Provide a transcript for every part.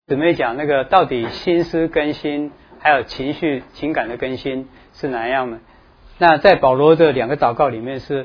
姊妹讲那个到底心思更新还有情绪情感的更新是哪样的？那在保罗的2个祷告里面是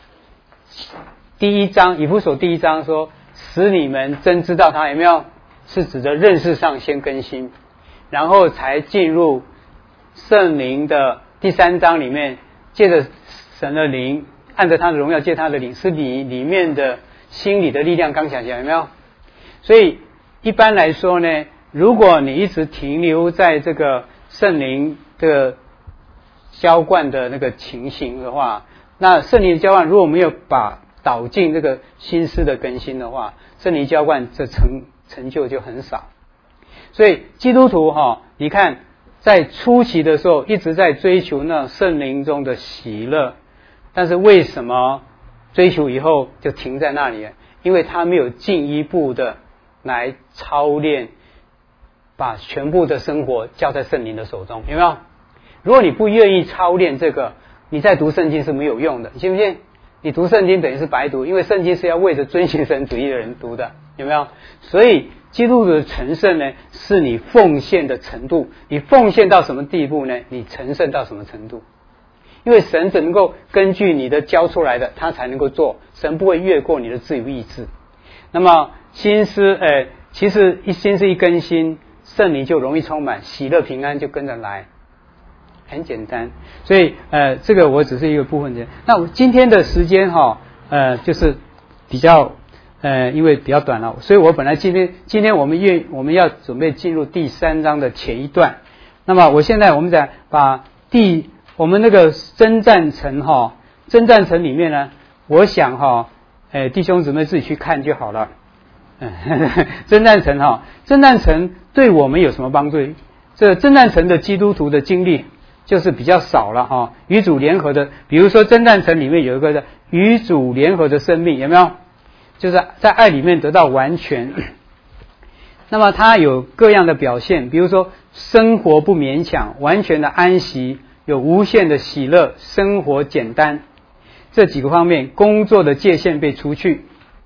第1章以弗所第1章说使你们真知道他，有没有？是指的认识上先更新，然后才进入圣灵的第3章里面，借着神的灵，按着他的荣耀借他的灵，使你里面的心理的力量刚强起来，有没有？所以一般来说呢，如果你一直停留在这个圣灵的浇灌的那个情形的话，那圣灵的浇灌如果没有把导进这个心思的更新的话，圣灵浇灌这成就就很少。所以基督徒你看在初期的时候一直在追求那圣灵中的喜乐，但是为什么追求以后就停在那里？因为他没有进一步的来操练，把全部的生活交在圣灵的手中，有没有？如果你不愿意操练这个，你在读圣经是没有用的，你信不信？你读圣经等于是白读，因为圣经是要为着遵行神旨意的人读的，有没有？所以基督徒的成圣呢，是你奉献的程度，你奉献到什么地步呢？你成圣到什么程度？因为神只能够根据你的教出来的，他才能够做，神不会越过你的自由意志。那么心思其实心思一更新，圣灵就容易充满，喜乐平安就跟着来，很简单。所以这个我只是一个部分的。那今天的时间就是比较因为比较短了，所以我本来今天我们要准备进入第3章的前一段。那么我现在我们再把我们那个征战城里面呢，我想弟兄姊妹自己去看就好了。征战城对我们有什么帮助？这征战城的基督徒的经历就是比较少了与主联合的，比如说征战城里面有一个与主联合的生命，有没有？就是在爱里面得到完全。那么它有各样的表现，比如说生活不勉强，完全的安息，有无限的喜乐，生活简单，这几个方面，工作的界限被除去，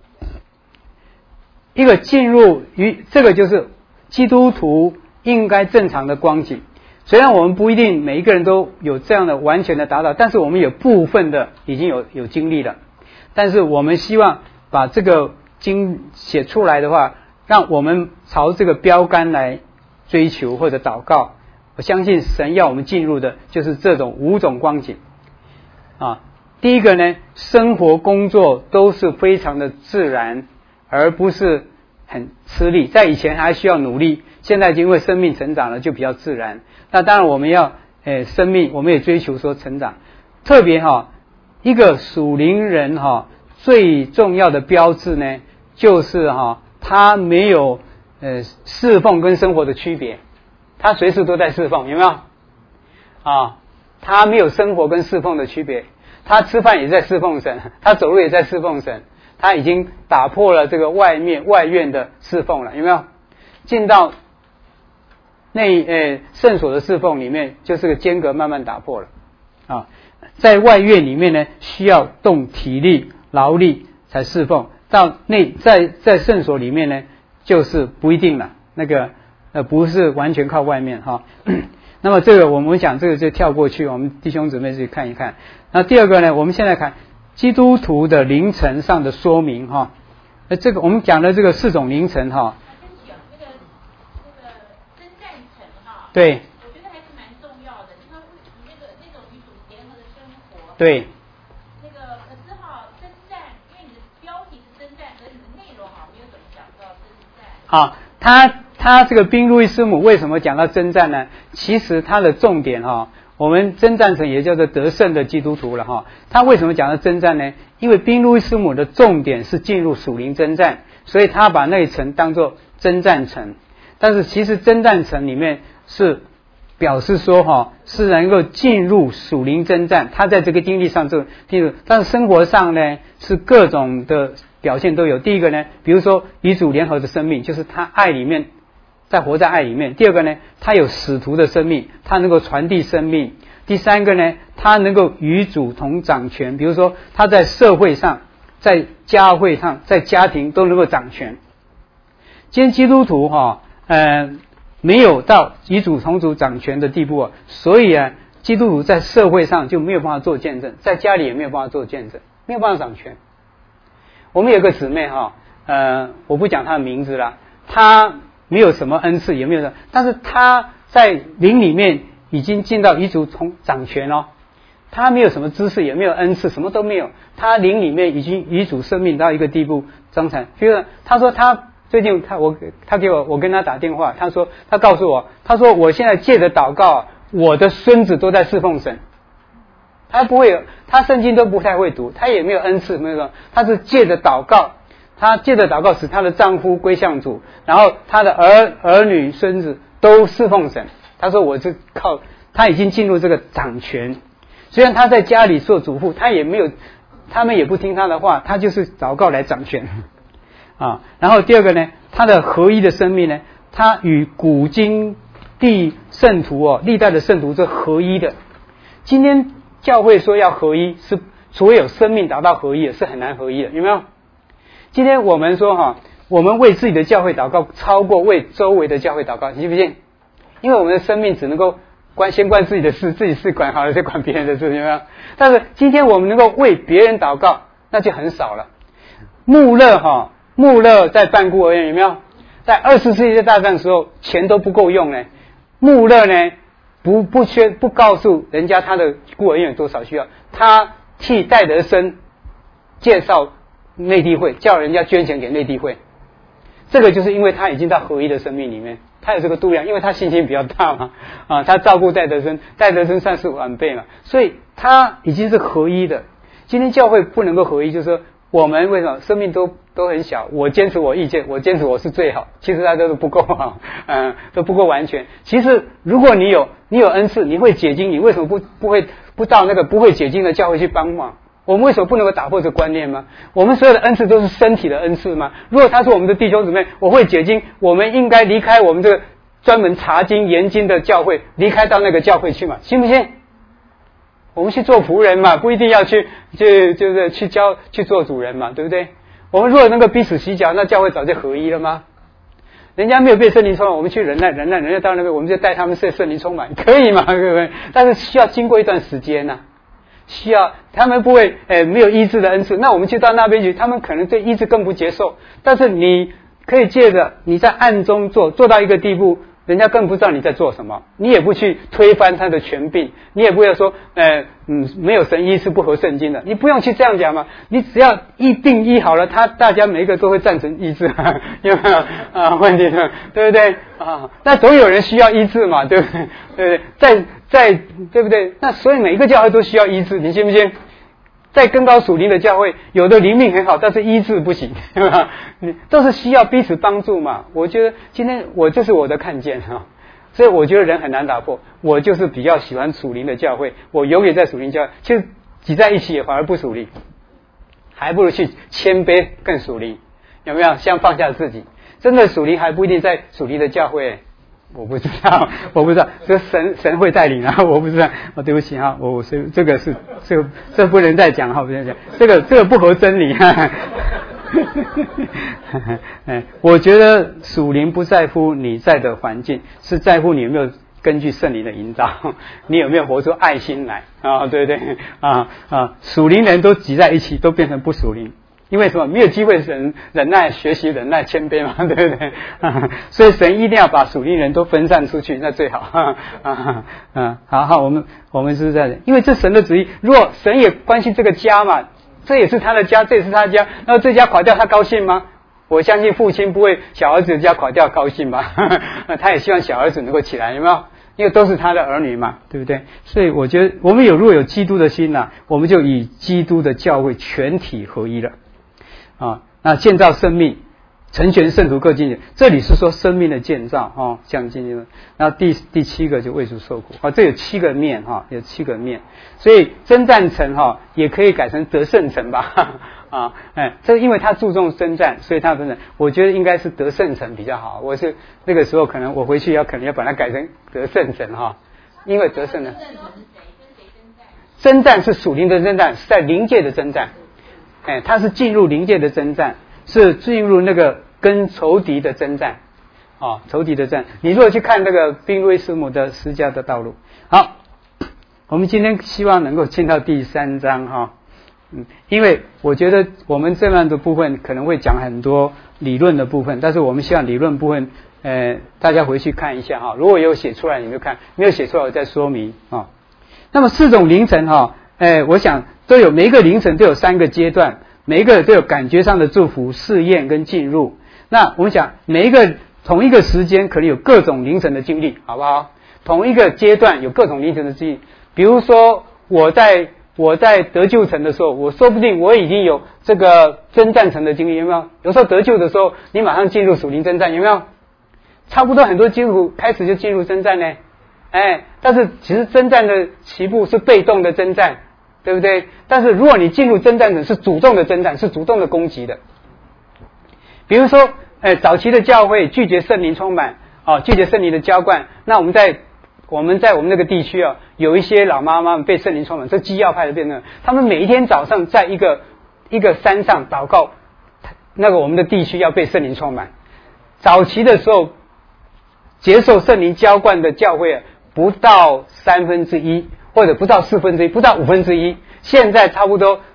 一个进入于这个就是基督徒应该正常的光景。虽然我们不一定每一个人都有这样的完全的达到，但是我们有部分的已经有经历了。但是我们希望把这个经写出来的话，让我们朝这个标杆来追求或者祷告。我相信神要我们进入的就是这种5种光景第一个呢，生活工作都是非常的自然，而不是很吃力。在以前还需要努力，现在因为生命成长了就比较自然。那当然我们要生命我们也追求说成长。特别一个属灵人最重要的标志呢，就是他没有侍奉跟生活的区别，他随时都在侍奉，有没有他没有生活跟侍奉的区别，他吃饭也在侍奉神，他走路也在侍奉神，他已经打破了这个外院的侍奉了，有没有？进到圣所的侍奉里面，就是个间隔慢慢打破了在外院里面呢，需要动体力劳力才侍奉，到在圣所里面呢，就是不一定了，那个不是完全靠外面那么这个我们讲这个就跳过去，我们弟兄姊妹自己看一看。那第二个呢，我们现在看基督徒的灵程上的说明这个我们讲的这个4种灵程那个征战城对，我觉得还是蛮重要的。那种与主联合的生活，对，那个可是征战，因为你的标题是征战，可是你的内容没有怎么讲到征战他这个宾路易斯姆为什么讲到征战呢？其实他的重点我们征战城也叫做得胜的基督徒了他为什么讲到征战呢？因为宾路易斯姆的重点是进入属灵征战，所以他把那一层当作征战城。但是其实征战城里面是表示说是能够进入属灵征战，他在这个经历上就进入，但是生活上呢是各种的表现都有。第一个呢，比如说与主联合的生命，就是他爱里面在活在爱里面。第二个呢，他有使徒的生命，他能够传递生命。第三个呢，他能够与主同掌权，比如说他在社会上在教会上在家庭都能够掌权。今天基督徒没有到与主同主掌权的地步啊，所以啊，基督徒在社会上就没有办法做见证，在家里也没有办法做见证，没有办法掌权。我们有个姊妹哈，我不讲她的名字啦，她没有什么恩赐，也没有什么，但是她在灵里面已经进到与主同掌权哦。她没有什么知识，也没有恩赐，什么都没有，她灵里面已经与主生命到一个地步，张产。比如她说她最近她给我跟她打电话，她说她告诉我，她说我现在借着祷告，我的孙子都在侍奉神。她不会，她圣经都不太会读，她也没有恩赐，没有说，她是借着祷告，她借着祷告使她的丈夫归向主，然后她的儿女孙子都侍奉神。她说我是靠，她已经进入这个掌权。虽然她在家里做主妇，她也没有，他们也不听她的话，她就是祷告来掌权啊。然后第二个呢，她的合一的生命呢，她与古今地圣徒历代的圣徒是合一的。今天教会说要合一，是所有生命达到合一的，是很难合一的，有没有？今天我们说我们为自己的教会祷告，超过为周围的教会祷告，你信不信？因为我们的生命只能够先关自己的事，自己事管好了，再管别人的事，有没有？但是今天我们能够为别人祷告，那就很少了。穆勒在办孤儿院，有没有？在20世纪大战的时候，钱都不够用呢。穆勒呢，不告诉人家他的孤儿院有多少需要，他替戴德生介绍内地会，叫人家捐钱给内地会。这个就是因为他已经到合一的生命里面，他有这个度量，因为他信心比较大嘛，他照顾戴德生算是晚辈嘛，所以他已经是合一的。今天教会不能够合一，就是说我们为什么生命都很小？我坚持我意见，我坚持我是最好，其实他都是不够好，都不够完全。其实如果你有恩赐，你会解经，你为什么不到那个不会解经的教会去帮忙？我们为什么不能够打破这个观念吗？我们所有的恩赐都是身体的恩赐吗？如果他是我们的弟兄姊妹，我会解经，我们应该离开我们这个专门查经研经的教会，离开到那个教会去嘛，信不信？我们去做仆人嘛，不一定要去做主人嘛，对不对？我们如果能够彼此洗脚，那教会早就合一了吗？人家没有被圣灵充满，我们去忍耐，人家到那边，我们就带他们被圣灵充满，可以嘛？对不对？但是需要经过一段时间啊，需要他们不会没有医治的恩赐，那我们去到那边去，他们可能对医治更不接受。但是你可以借着你在暗中做到一个地步，人家更不知道你在做什么，你也不去推翻他的权柄，你也不会说没有神医是不合圣经的，你不用去这样讲嘛，你只要一定医好了，大家每一个都会赞成医治，有没有问题呢？对不对那总有人需要医治嘛，对不对？对不对？对不对？那所以每一个教会都需要医治，你信不信？在更高属灵的教会，有的灵命很好，但是医治不行，对吧？你都是需要彼此帮助嘛。我觉得今天这是我的看见所以我觉得人很难打破。我就是比较喜欢属灵的教会，我永远在属灵教会，其实挤在一起也反而不属灵，还不如去谦卑更属灵，有没有？先放下自己，真的属灵还不一定在属灵的教会。我不知道，这神会带领我不知道，对不起这个是这不能再讲不能讲，这个不合真理我觉得属灵不在乎你在的环境，是在乎你有没有根据圣灵的引导，你有没有活出爱心来对不对属灵人都挤在一起，都变成不属灵。因为什么？没有机会忍耐学习忍耐谦卑嘛，对不对所以神一定要把属灵人都分散出去，那最好好，我们是在，因为这神的旨意，如果神也关心这个家嘛，这也是他的家，这也是他的家，那这家垮掉他高兴吗？我相信父亲不会小儿子的家垮掉高兴吧他也希望小儿子能够起来，有没有？因为都是他的儿女嘛，对不对？所以我觉得我们如果有基督的心我们就以基督的教会全体合一了那建造生命，成全圣徒各尽全，这里是说生命的建造像今天。然后第7个就为主受苦这有7个面有7个面，所以征战城也可以改成得胜城吧这因为他注重征战，所以他分成，我觉得应该是得胜城比较好。我是那个时候可能我回去可能要把它改成得胜城因为得胜呢，征战是属灵的征战，是在灵界的征战。他是进入灵界的征战，是进入那个跟仇敌的征战仇敌的战。你如果去看那个宾威斯姆的十架的道路，好，我们今天希望能够进到第3章哈。因为我觉得我们这样的部分可能会讲很多理论的部分，但是我们希望理论部分大家回去看一下哈。如果有写出来你就看，没有写出来我再说明啊。那么4种凌晨哈，我想每一个凌晨都有3个阶段，每一个都有感觉上的祝福、试验跟进入。那我们讲每一个同一个时间可能有各种凌晨的经历，好不好？同一个阶段有各种凌晨的经历，比如说我在得救城的时候，我说不定我已经有这个征战城的经历，有没有？有时候得救的时候，你马上进入属灵征战，有没有？差不多很多基督徒开始就进入征战呢，但是其实征战的起步是被动的征战，对不对？但是如果你进入征战城，是主动的征战，是主动的攻击的。比如说，早期的教会拒绝圣灵充满，拒绝圣灵的浇灌，那我们在我们那个地区有一些老妈妈们被圣灵充满，这基要派的变成，他们每一天早上在一个山上祷告，那个我们的地区要被圣灵充满。早期的时候，接受圣灵浇灌的教会不到1/3，或者不到1/4，不到1/5，现在差不多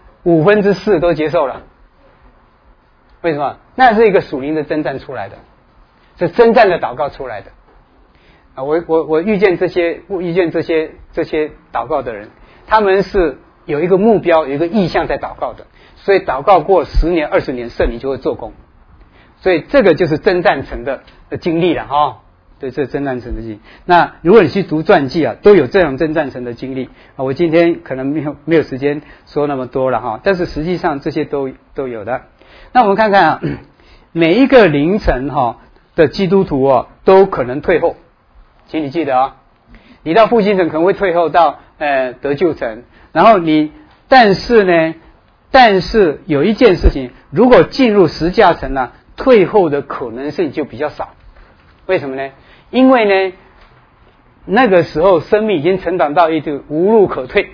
4/5都接受了。为什么？那是一个属灵的征战出来的，是征战的祷告出来的。我遇见这些祷告的人，他们是有一个目标，有一个意向在祷告的，所以祷告过10年、20年，圣灵就会做工。所以这个就是征战城的经历了哈。对，这是征战城的经历。那如果你去读传记都有这种征战城的经历。我今天可能没有时间说那么多了哈，但是实际上这些都有的。那我们看看每一个凌晨的基督徒都可能退后。请你记得你到复兴城可能会退后到得救城，然后但是有一件事情，如果进入十架城退后的可能性就比较少。为什么呢？因为呢，那个时候生命已经成长到一个无路可退。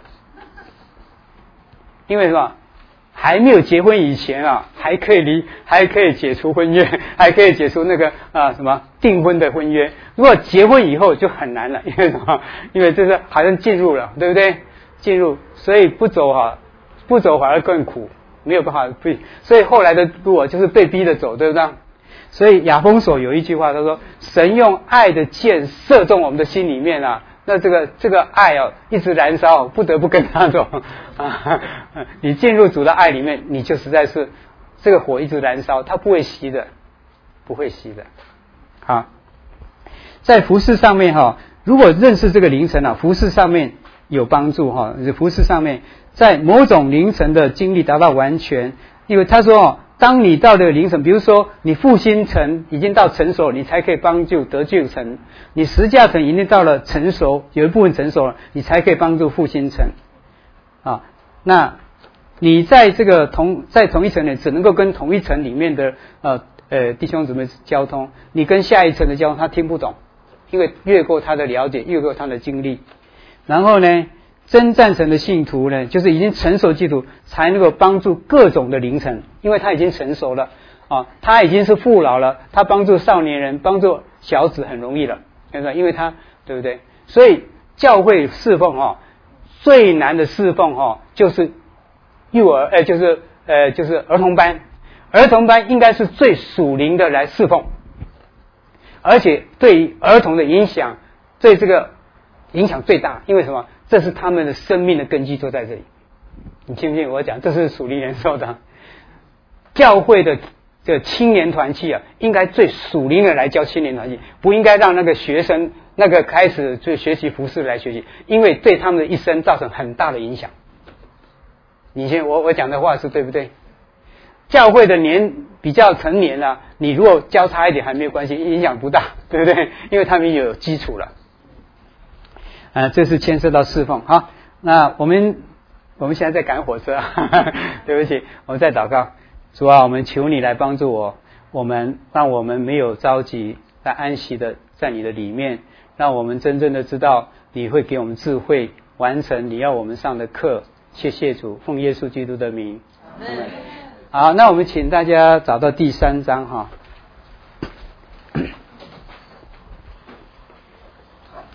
因为什么？还没有结婚以前还可以解除婚约，还可以解除那个订婚的婚约。如果结婚以后就很难了，因为什么？因为这是好像进入了，对不对？进入，所以不走反而更苦，没有办法所以后来的路就是被逼着走，对不对？所以亚丰所有一句话，他说：“神用爱的箭射中我们的心里面那这个爱一直燃烧，不得不跟他走你进入主的爱里面，你就实在是这个火一直燃烧，它不会熄的，不会熄的。好，在服事上面如果认识这个凌晨服事上面有帮助服事上面在某种凌晨的经历达到完全，因为他说当你到了凌晨，比如说你复兴城已经到成熟，你才可以帮助得救城；你十架城已经到了成熟，有一部分成熟了，你才可以帮助复兴城。那你在同一层里，只能够跟同一层里面的弟兄姊妹交通，你跟下一层的交通他听不懂，因为越过他的了解，越过他的经历。然后呢，真战城的信徒呢，就是已经成熟基督徒，才能够帮助各种的凌晨，因为他已经成熟了他已经是父老了，他帮助少年人，帮助小子很容易了，因为他对不对？所以教会侍奉最难的侍奉就是幼儿就是儿童班，儿童班应该是最属灵的来侍奉，而且对于儿童的影响，对这个影响最大，因为什么？这是他们的生命的根基都在这里。你信不信我讲？这是属灵人说的。教会的这青年团契应该最属灵的来教青年团契，不应该让那个学生那个开始就学习服事来学习，因为对他们的一生造成很大的影响。你信我讲的话是对不对？教会的比较成年你如果教差一点还没有关系，影响不大，对不对？因为他们有基础了。这是牵涉到侍奉。好，那我们现在在赶火车对不起，我们在祷告。主啊，我们求你来帮助让我们没有着急，来安息的在你的里面，让我们真正的知道你会给我们智慧，完成你要我们上的课。谢谢主，奉耶稣基督的名。好，那我们请大家找到第3章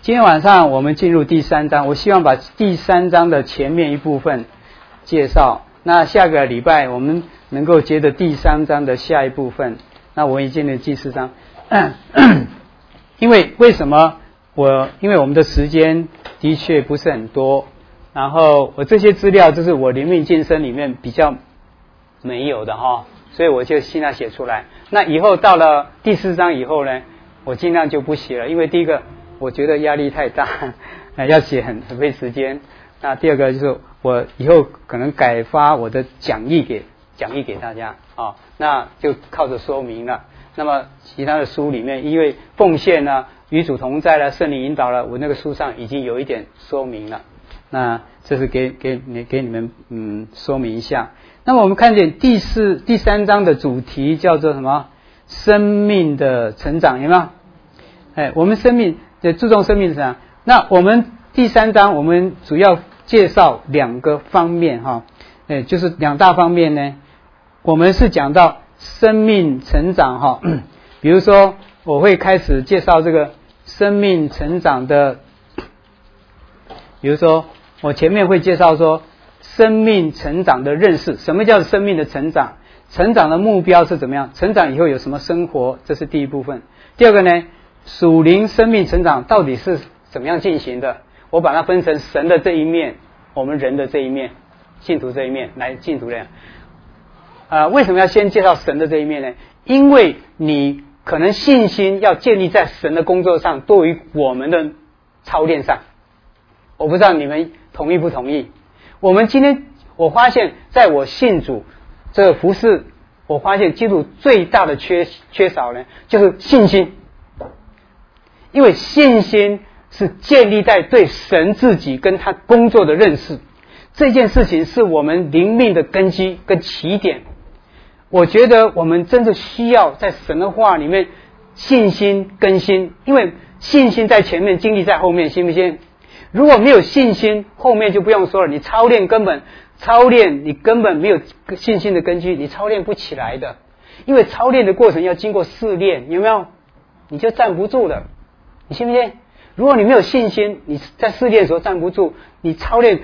今天晚上我们进入第3章，我希望把第3章的前面一部分介绍。那下个礼拜我们能够接着第3章的下一部分。那我已经进入第4章。因为什么？因为我们的时间的确不是很多，然后我这些资料就是我灵命晋升里面比较没有的哈，所以我就尽量写出来。那以后到了第4章以后呢，我尽量就不写了，因为第一个我觉得压力太大，要写很费时间。那第二个就是我以后可能改发我的讲义给大家啊，那就靠着说明了。那么其他的书里面，因为奉献呢、与主同在了、圣灵引导了，我那个书上已经有一点说明了。那这是给你们说明一下。那么我们看见第3章的主题叫做什么？生命的成长，有没有？我们生命注重生命的成长。那我们第3章我们主要介绍2个方面哈，就是2大方面呢。我们是讲到生命成长哈，比如说我会开始介绍这个生命成长的，比如说我前面会介绍说生命成长的认识，什么叫生命的成长？成长的目标是怎么样？成长以后有什么生活？这是第一部分。第二个呢，属灵生命成长到底是怎么样进行的？我把它分成神的这一面，我们人的这一面，信徒这一面来信徒这样。为什么要先介绍神的这一面呢？因为你可能信心要建立在神的工作上，多于我们的操练上。我不知道你们同意不同意？我发现在我信主这个服事，我发现基督最大的缺少呢，就是信心。因为信心是建立在对神自己跟他工作的认识，这件事情是我们灵命的根基跟起点。我觉得我们真的需要在神的话里面信心更新，因为信心在前面，经历在后面，信不信？如果没有信心，后面就不用说了。你操练你根本没有信心的根基，你操练不起来的。因为操练的过程要经过试炼，有没有？你就站不住了，你信不信？如果你没有信心，你在试炼的时候站不住，你操练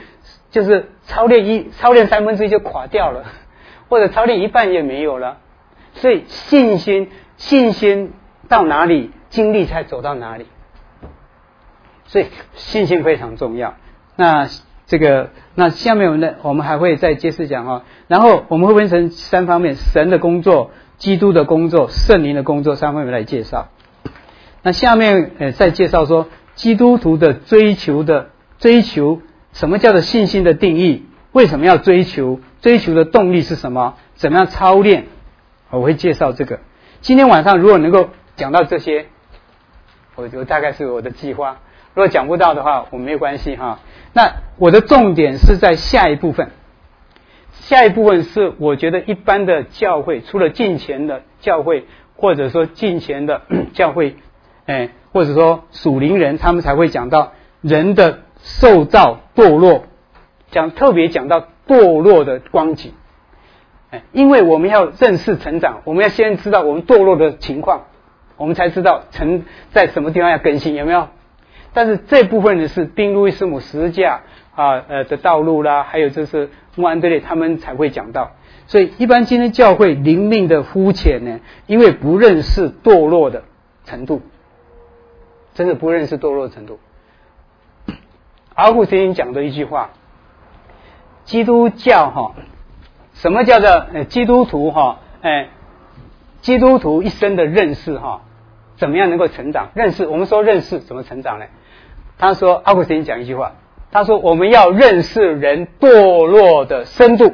3分之一就垮掉了，或者操练一半也没有了。所以信心到哪里，经历才走到哪里。所以信心非常重要。那下面我们还会再接着讲哈。然后我们会分成3方面：神的工作、基督的工作、圣灵的工作，3方面来介绍。那下面再介绍说基督徒的追求，什么叫做信心的定义？为什么要追求？追求的动力是什么？怎么样操练？我会介绍这个。今天晚上如果能够讲到这些，我大概是我的计划。如果讲不到的话，我没有关系哈。那我的重点是在下一部分。下一部分是我觉得一般的教会，除了敬虔的教会，或者说敬虔的教会，或者说属灵人，他们才会讲到人的受造堕落，特别讲到堕落的光景。因为我们要认识成长，我们要先知道我们堕落的情况，我们才知道在什么地方要更新，有没有？但是这部分呢是宾路易斯姆十字架的道路啦，还有就是穆安德烈他们才会讲到。所以一般今天教会灵命的肤浅呢，因为不认识堕落的程度，真的不认识堕落的程度。阿古斯丁讲的一句话，基督教什么叫做基督徒基督徒一生的认识怎么样能够成长？我们说认识怎么成长呢？他说阿古斯丁讲一句话，他说我们要认识人堕落的深度，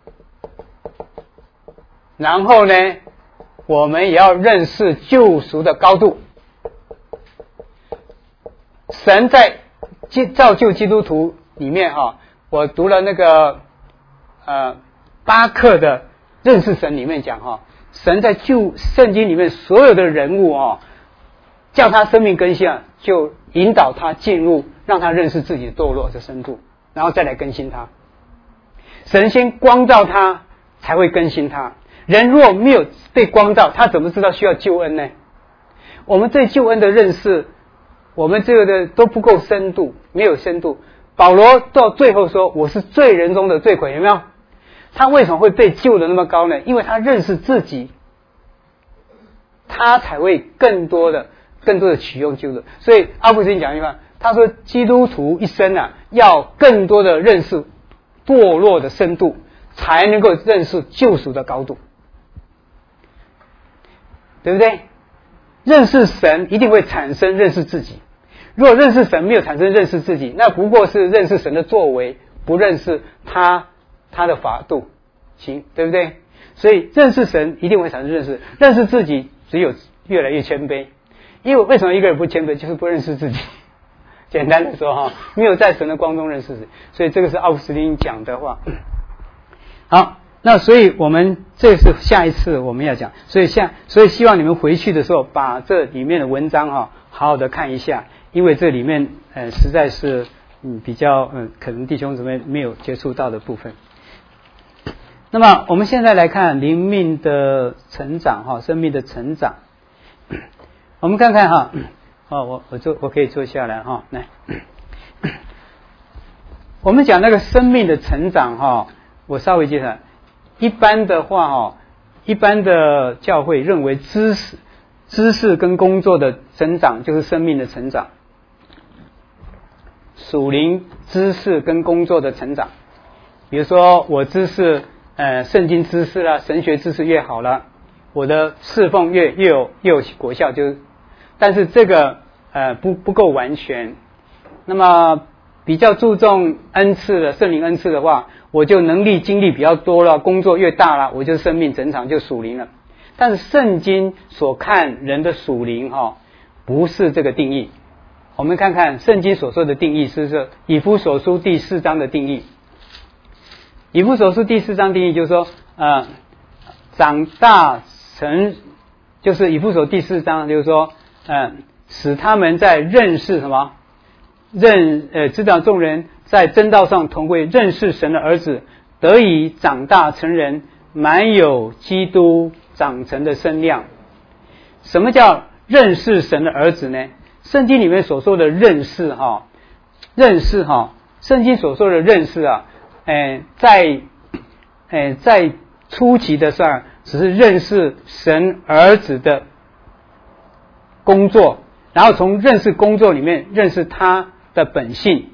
然后呢我们也要认识救赎的高度。神在造就基督徒里面我读了那个巴克的认识神里面讲神在圣经里面所有的人物叫他生命更新就引导他进入，让他认识自己的堕落的深度，然后再来更新他。神先光照他，才会更新他。人若没有被光照，他怎么知道需要救恩呢？我们对救恩的认识我们这个的都不够深度，没有深度。保罗到最后说我是罪人中的罪魁，有没有？他为什么会被救的那么高呢？因为他认识自己，他才会更多的取用救的。所以阿古斯丁讲一句话，他说基督徒一生啊，要更多的认识堕落的深度，才能够认识救赎的高度，对不对？认识神一定会产生认识自己。如果认识神没有产生认识自己，那不过是认识神的作为，不认识他的法度，行，对不对？所以认识神一定会产生认识自己，只有越来越谦卑。因为为什么一个人不谦卑，就是不认识自己。简单的说哈，没有在神的光中认识自己，所以这个是奥古斯丁讲的话。好，那所以我们这是下一次我们要讲，所以希望你们回去的时候把这里面的文章好好的看一下，因为这里面实在是比较可能弟兄姊妹没有接触到的部分。那么我们现在来看灵命的成长生命的成长。我们看看我可以坐下来来。我们讲那个生命的成长我稍微介绍。一般的话一般的教会认为知识跟工作的成长就是生命的成长。属灵知识跟工作的成长，比如说我知识圣经知识啦，神学知识越好了，我的侍奉越有果效，但是这个不够完全。那么比较注重恩赐的圣灵恩赐的话，我就能力经历比较多了，工作越大了，我就生命成长就属灵了。但是圣经所看人的属灵不是这个定义。我们看看圣经所说的定义是以弗所书第4章的定义。以弗所书第4章定义就是说长大成，就是以弗所第4章就是说使他们在认识什么指导众人在真道上同归，认识神的儿子，得以长大成人，满有基督长成的身量。什么叫认识神的儿子呢？圣经里面所说的认识圣经所说的认识在初期的上只是认识神儿子的工作，然后从认识工作里面认识他的本性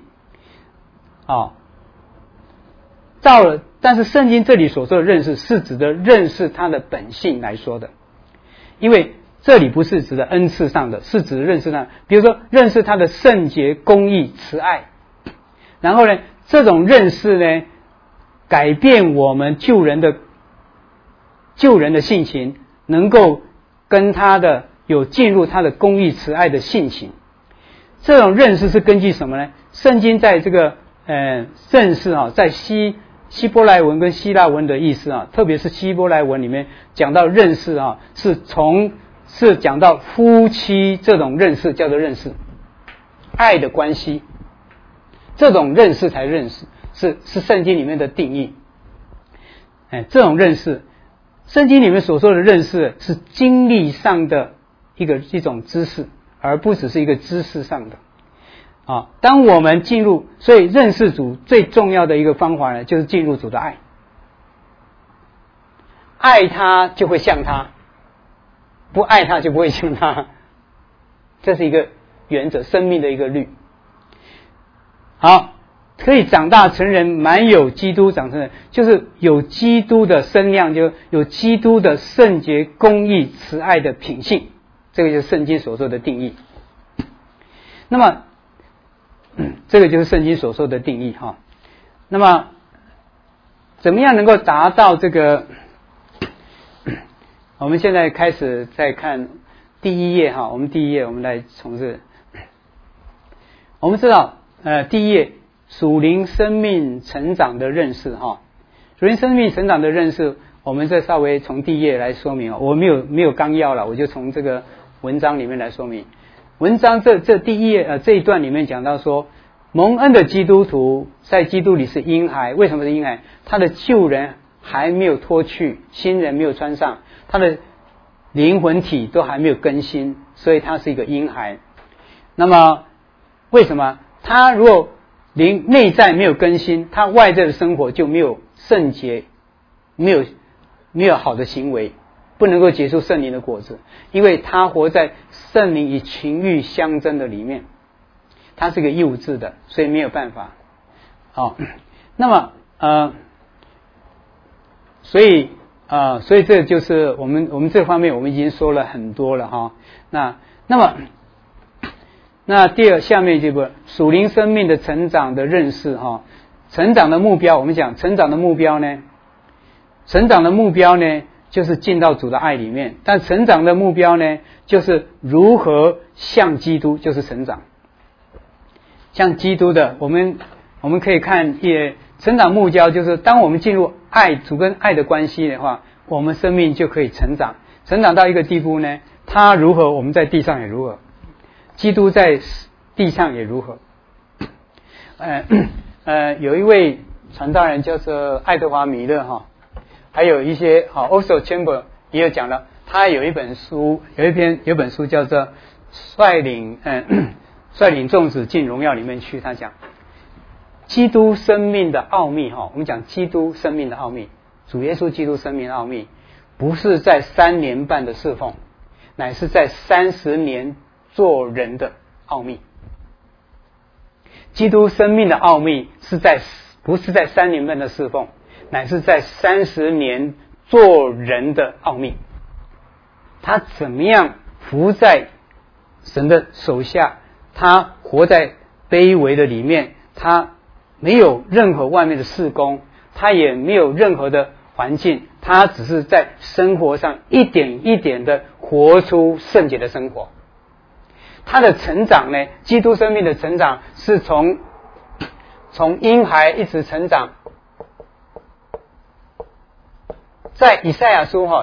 但是圣经这里所说的认识是指的认识他的本性来说的，因为这里不是指的恩赐上的，是指认识他，比如说认识他的圣洁、公义、慈爱。然后呢，这种认识呢，改变我们救人的性情，能够跟他的有进入他的公义、慈爱的性情。这种认识是根据什么呢？圣经在这个认识在希伯来文跟希腊文的意思特别是希伯来文里面讲到认识是讲到夫妻这种认识，叫做认识爱的关系，这种认识才认识，是圣经里面的定义。这种认识，圣经里面所说的认识是经历上的一种知识，而不只是一个知识上的当我们进入，所以认识主最重要的一个方法呢，就是进入主的爱。爱他就会像他，不爱他就不会像他，这是一个原则，生命的一个律。好，可以长大成人，满有基督长成人，就是有基督的身量，就有基督的圣洁、公义、慈爱的品性，这个就是圣经所说的定义。那么这个就是圣经所说的定义那么怎么样能够达到这个？我们现在开始再看第一页我们第一页我们来从这。我们知道第一页属灵生命成长的认识属灵生命成长的认识，我们再稍微从第一页来说明我没有纲要了，我就从这个文章里面来说明。文章这第一页这一段里面讲到说，蒙恩的基督徒在基督里是婴孩。为什么是婴孩？他的旧人还没有脱去，新人没有穿上，他的灵魂体都还没有更新，所以他是一个婴孩。 那么为什么他如果内在没有更新，他外在的生活就没有圣洁，没有好的行为，不能够结出圣灵的果子，因为他活在圣灵与情欲相争的里面，他是个幼稚的，所以没有办法。那么所以这就是我们这方面我们已经说了很多了哈。那第二，下面这个属灵生命的成长的认识哈，成长的目标，我们讲成长的目标呢，就是进到主的爱里面，但成长的目标呢，就是如何像基督，就是成长。像基督的，我们可以看成长目标，就是当我们进入爱主跟爱的关系的话，我们生命就可以成长到一个地步呢，他如何，我们在地上也如何。基督在地上也如何？有一位传道人叫做爱德华米勒哈，还有一些Oswald Chambers 也有讲了，他有一本书叫做率领众子进荣耀里面去，他讲基督生命的奥秘哈，我们讲基督生命的奥秘，主耶稣基督生命的奥秘，不是在3年半的侍奉，乃是在30年做人的奥秘。基督生命的奥秘不是在3年半的侍奉，乃是在30年做人的奥秘。他怎么样服在神的手下，他活在卑微的里面，他没有任何外面的事工，他也没有任何的环境，他只是在生活上一点一点的活出圣洁的生活。他的成长呢，基督生命的成长是从婴孩一直成长。在以赛亚书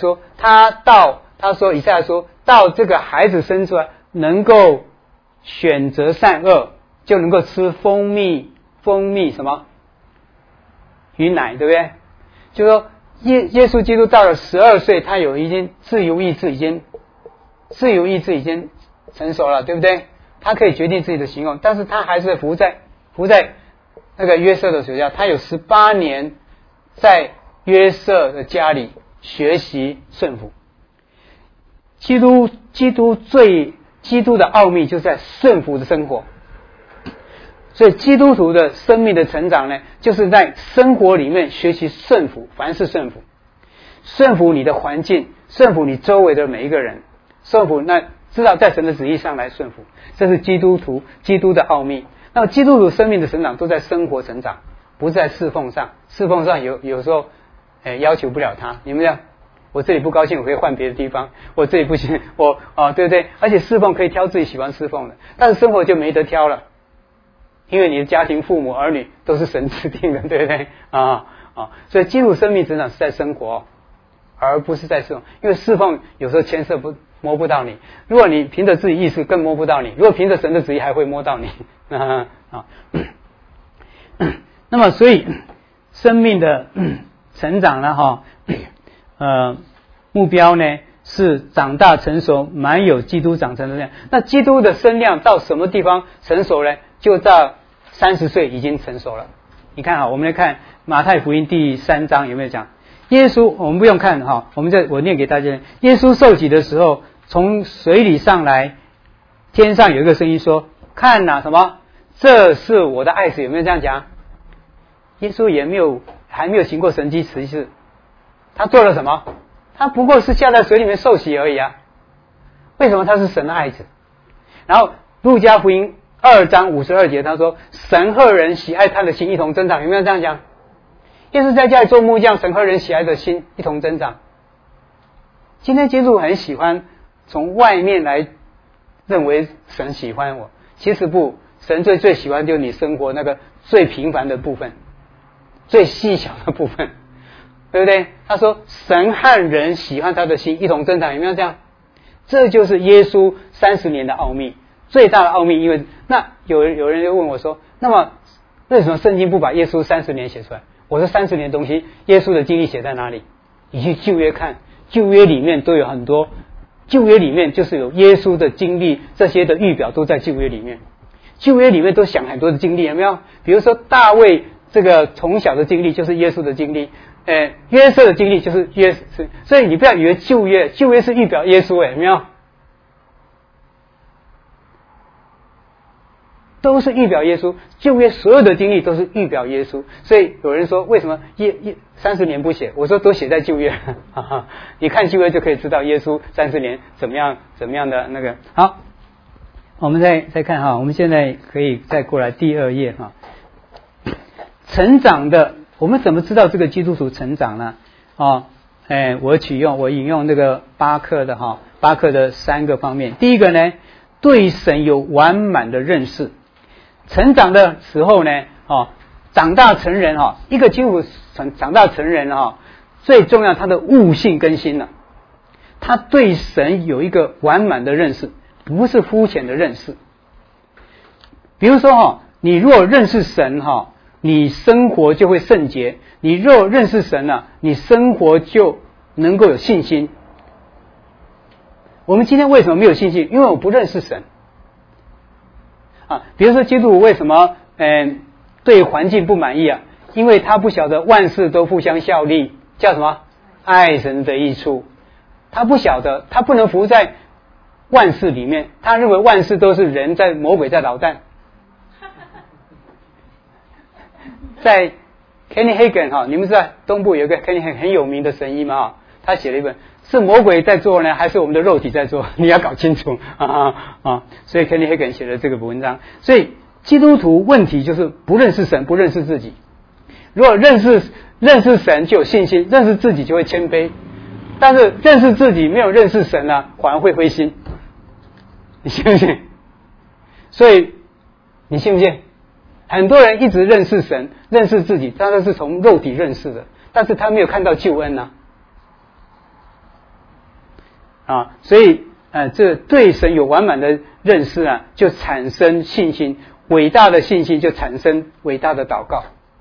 以赛亚说到这个孩子生出来能够选择善恶，就能够吃蜂蜜什么与奶，对不对？就是说耶稣基督到了12岁，他已经自由意志已经成熟了，对不对？他可以决定自己的行动，但是他还是服在那个约瑟的手下。他有18年在约瑟的家里学习顺服。基督的奥秘就在顺服的生活。所以基督徒的生命的成长呢，就是在生活里面学习顺服，凡事顺服，顺服你的环境，顺服你周围的每一个人，顺服那知道在神的旨意上来顺服，这是基督的奥秘。那么基督徒生命的成长都在生活成长，不是在侍奉上。侍奉上有时候要求不了他，你们这样，我这里不高兴，我可以换别的地方；我这里不行，对不对？而且侍奉可以挑自己喜欢侍奉的，但是生活就没得挑了，因为你的家庭、父母、儿女都是神制定的，对不对？所以基督生命成长是在生活，而不是在侍奉。因为侍奉有时候牵涉摸不到你，如果你凭着自己意识更摸不到你，如果凭着神的旨意还会摸到你。那么所以生命的成长呢目标呢是长大成熟，满有基督长成的量。那基督的身量到什么地方成熟呢？就到30岁已经成熟了。你看我们来看马太福音第3章有没有讲耶稣？我们不用看我念给大家。耶稣受洗的时候，从水里上来，天上有一个声音说：“看哪，什么？这是我的爱子。”有没有这样讲？耶稣还没有行过神迹奇事，他做了什么？他不过是下在水里面受洗而已啊。为什么他是神的爱子？然后路加福音2章52节他说：“神赫人喜爱他的心一同增长。”有没有这样讲？耶稣在家里做木匠，神赫人喜爱的心一同增长。今天基督徒很喜欢从外面来认为神喜欢我，其实不，神最喜欢就是你生活那个最平凡的部分，最细小的部分，对不对？他说神和人喜欢他的心一同增长，有没有这样？这就是耶稣30年的奥秘，最大的奥秘。因为那有人就问我说，那么为什么圣经不把耶稣30年写出来？我说30年东西，耶稣的经历写在哪里？你去旧约看，旧约里面都有很多旧约里面就是有耶稣的经历，这些的预表都在旧约里面。旧约里面都想很多的经历，有没有？比如说大卫这个从小的经历就是耶稣的经历，约瑟的经历就是耶稣，所以你不要以为旧约是预表耶稣，有没有？都是预表耶稣，旧约所有的经历都是预表耶稣。所以有人说为什么30年不写？我说都写在旧约，你看旧约就可以知道耶稣30年怎么样的那个。好，我们再看哈，我们现在可以再过来第2页哈。成长的，我们怎么知道这个基督徒成长呢？我引用那个巴克的3个方面。第一个呢，对神有完满的认识。成长的时候呢，长大成人一个基督徒长大成人最重要他的悟性更新了，他对神有一个完满的认识，不是肤浅的认识。比如说你如果认识神你生活就会圣洁，你若认识神了，你生活就能够有信心。我们今天为什么没有信心？因为我不认识神比如说基督徒为什么对环境不满意因为他不晓得万事都互相效力，叫什么？爱神的益处。他不晓得，他不能服在万事里面，他认为万事都是人在魔鬼在捣蛋。在 Kenny Hagin 你们知道东部有一个 Kenny Hagin 很有名的神医吗？他写了一本是魔鬼在做呢，还是我们的肉体在做？你要搞清楚所以 Kenny Hagin 写了这个文章。所以基督徒问题就是不认识神，不认识自己。如果认识神就有信心，认识自己就会谦卑。但是认识自己没有认识神反而会灰心。你信不信？所以你信不信？很多人一直认识神，认识自己，当然是从肉体认识的，但是他没有看到救恩所以这对神有完满的认识就产生信心，伟大的信心就产生伟大的祷告。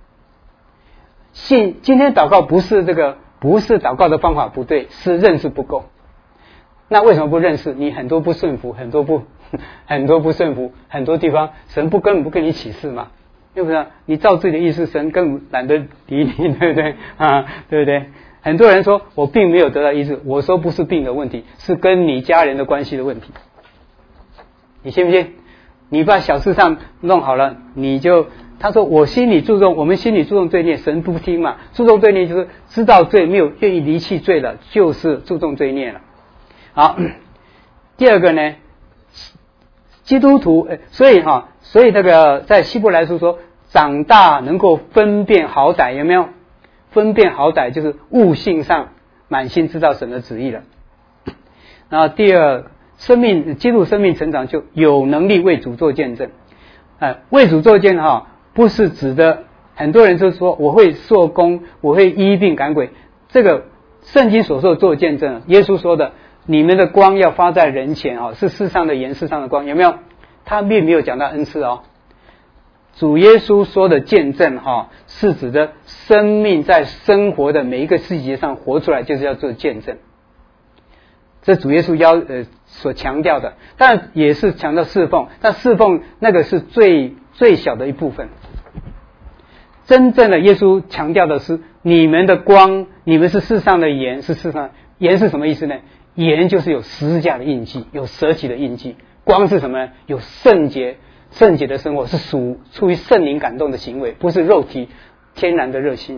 今天祷告不是祷告的方法不对，是认识不够。那为什么不认识？你很多不顺服，很多不顺服，很多地方神根本不跟你启示嘛，对不对？你照自己的意思，神更懒得理你，对不对对不对？很多人说我并没有得到医治，我说不是病的问题，是跟你家人的关系的问题。你信不信？你把小事上弄好了，他说我们心里注重罪孽，神不听嘛。注重罪孽就是知道罪，没有愿意离弃罪了，就是注重罪孽了。好，第二个呢，基督徒所以那个在希伯来书说长大能够分辨好歹，有没有？分辨好歹就是悟性上满心知道神的旨意了。然后第二，基督生命成长就有能力为主做见证。为主做见证不是指的很多人就说我会做工，我会医病赶鬼，这个圣经所说的做见证，耶稣说的你们的光要发在人前是世上的盐，世上的光，有没有？他并没有讲到恩赐主耶稣说的见证是指的生命在生活的每一个细节上活出来，就是要做见证。这主耶稣所强调的，但也是强调侍奉，但侍奉那个是最小的一部分。真正的耶稣强调的是你们的光，你们是世上的盐，盐是什么意思呢？盐就是有十字架的印记，有舍己的印记。光是什么呢？有圣洁的生活，是出于圣灵感动的行为，不是肉体天然的热心。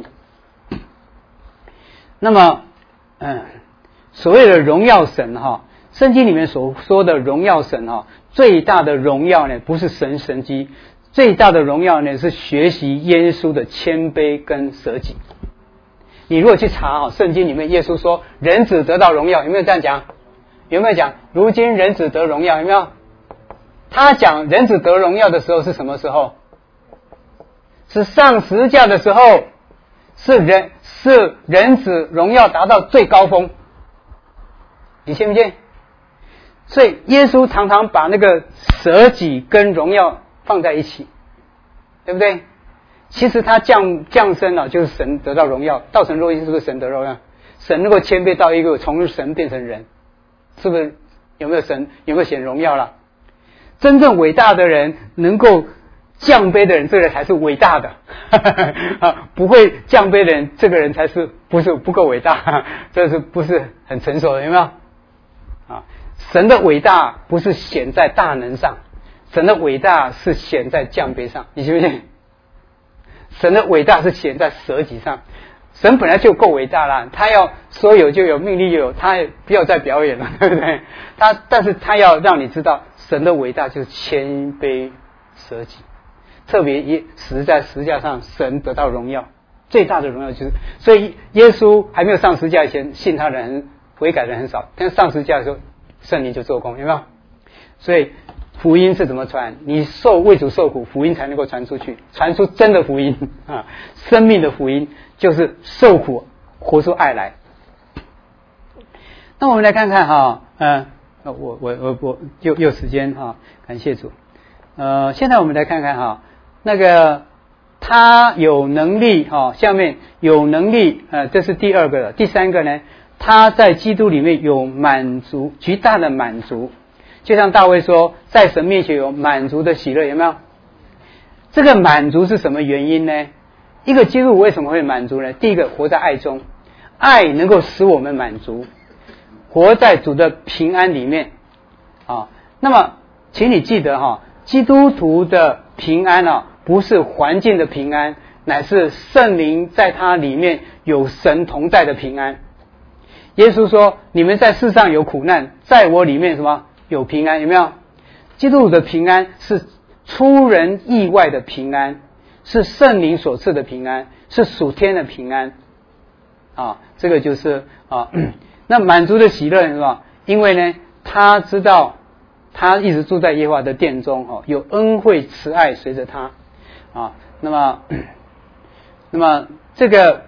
那么所谓的荣耀神圣经里面所说的荣耀神最大的荣耀呢，不是神迹，最大的荣耀呢是学习耶稣的谦卑跟舍己。你如果去查圣经里面耶稣说人子得到荣耀，有没有这样讲？有没有讲如今人子得荣耀？有没有？他讲人子得荣耀的时候是什么时候？是上十字架的时候，是人子荣耀达到最高峰。你信不信？所以耶稣常常把那个舍己跟荣耀放在一起，对不对？其实他降生就是神得到荣耀，道成肉身是不是神得荣耀？神能够谦卑到一个从神变成人， 是不是有没有神有没有显荣耀了？真正伟大的人，能够降卑的人，这个人才是伟大的不会降卑的人，这个人才是不够伟大这是不是很成熟的，有没有神的伟大不是显在大能上，神的伟大是显在降卑上，你信不信？神的伟大是显在舍己上。神本来就够伟大了，他要说有就有，命立就有，他也不要再表演了，对不对？但是他要让你知道神的伟大就是谦卑舍己，特别死在十字架上，神得到荣耀，最大的荣耀就是，所以耶稣还没有上十字架以前，信他的人悔改的人很少，但上十字架的时候圣灵就做工，有没有？所以福音是怎么传？你为主受苦，福音才能够传出去，传出真的福音生命的福音就是受苦活出爱来。那我们来看看我又时间感谢主。现在我们来看看那个他有能力下面有能力这是第二个了。第三个呢，他在基督里面有满足，极大的满足。就像大卫说，在神面前有满足的喜乐，有没有？这个满足是什么原因呢？一个基督徒为什么会满足呢？第一个，活在爱中，爱能够使我们满足，活在主的平安里面那么请你记得基督徒的平安不是环境的平安，乃是圣灵在他里面有神同在的平安。耶稣说，你们在世上有苦难，在我里面什么有平安，有没有？基督徒的平安是出人意外的平安，是圣灵所赐的平安，是属天的平安这个就是那满足的喜乐是吧？因为呢，他知道他一直住在耶和华的殿中有恩惠慈爱随着他那么这个，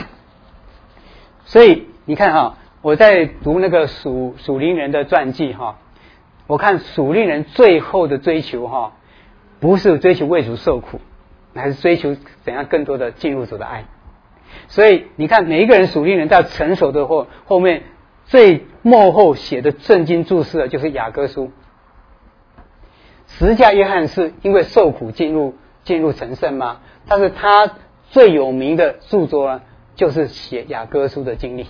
所以你看我在读那个属灵人的传记我看属灵人最后的追求不是追求为主受苦，还是追求怎样更多的进入主的爱。所以你看每一个人属灵人在成熟的后面最末后写的圣经注释的就是雅各书。十字架约翰是因为受苦进入成圣吗？但是他最有名的著作呢，就是写雅各书的经历。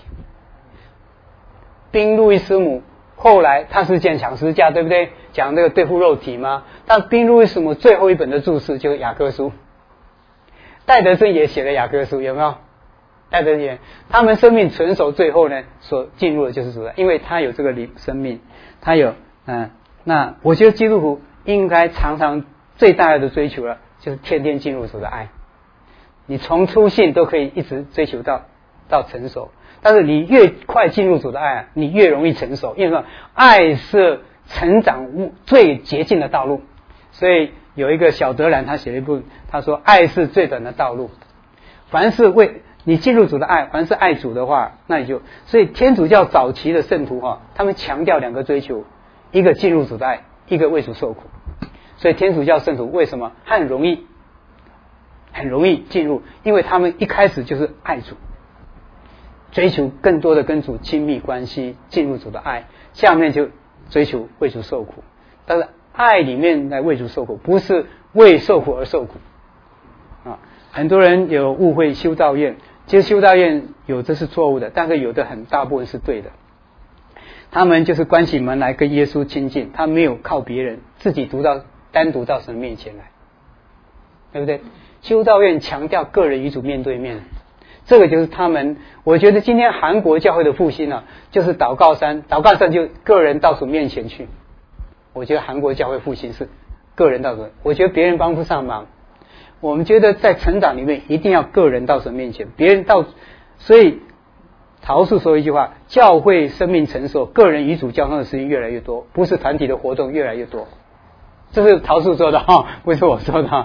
宾路易斯姆后来他是讲十字架，对不对？讲这个对付肉体吗？但宾路易斯姆最后一本的注释就是雅各书。戴德生也写了雅各书，有没有？戴德生他们生命成熟最后呢，所进入的就是主的，因为他有这个生命，他有那我觉得基督徒应该常常最大的追求了，就是天天进入主的爱。你从初信都可以一直追求到成熟，但是你越快进入主的爱你越容易成熟，因为爱是成长最捷径的道路。所以有一个小德兰他写了一部，他说爱是最短的道路。凡是为你进入主的爱，凡是爱主的话，那你就，所以天主教早期的圣徒他们强调两个追求，一个进入主的爱，一个为主受苦。所以天主教圣徒为什么很容易进入？因为他们一开始就是爱主，追求更多的跟主亲密关系，进入主的爱，下面就追求为主受苦。但是爱里面来为主受苦，不是为受苦而受苦很多人有误会修道院，其实修道院有的是错误的，但是有的很大部分是对的。他们就是关起门来跟耶稣亲近，他没有靠别人，自己单独到神面前来，对不对？修道院强调个人与主面对面，这个就是他们。我觉得今天韩国教会的复兴就是祷告山就个人到主面前去。我觉得韩国教会复兴是个人到主，我觉得别人帮不上忙。我们觉得在成长里面一定要个人到神面前，别人所以陶素说一句话，教会生命成熟，个人与主交通的时间越来越多，不是团体的活动越来越多。这是陶素说的不是我说的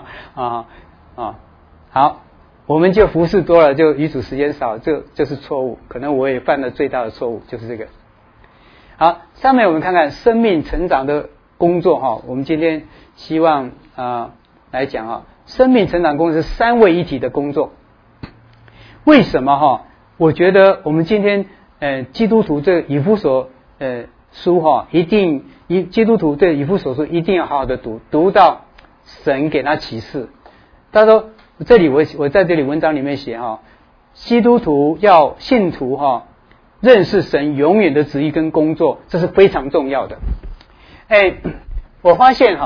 好，我们就服侍多了，就与主时间少，这就是错误。可能我也犯了最大的错误，就是这个。好，下面我们看看生命成长的工作我们今天希望来讲生命成长工作是三位一体的工作。为什么我觉得我们今天基督徒这以弗所书基督徒对以弗所书一定要好好的读到神给他启示。他说这里我在这里文章里面写基督徒信徒认识神永远的旨意跟工作，这是非常重要的。我发现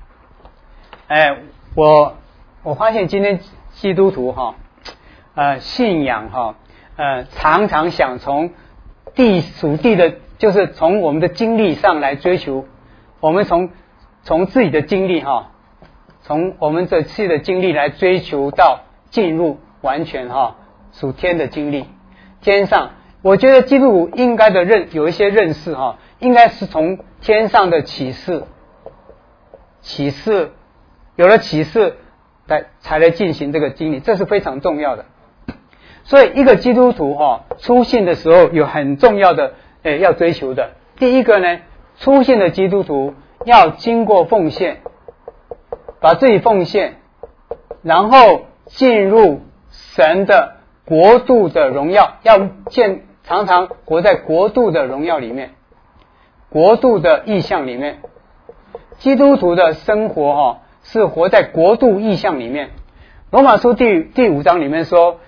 我发现今天基督徒信仰常常想从属地的，就是从我们的经历上来追求，我们从自己的经历从我们这次的经历来追求到进入完全属天的经历。天上，我觉得基督徒应该的有一些认识应该是从天上的启示，有了启示才来进行这个经历，这是非常重要的。所以一个基督徒出信的时候有很重要的要追求的。第一个呢，出信的基督徒要经过奉献，把自己奉献，然后进入神的国度的荣耀，常常活在国度的荣耀里面，国度的意象里面。基督徒的生活是活在国度意象里面。罗马书第5章里面说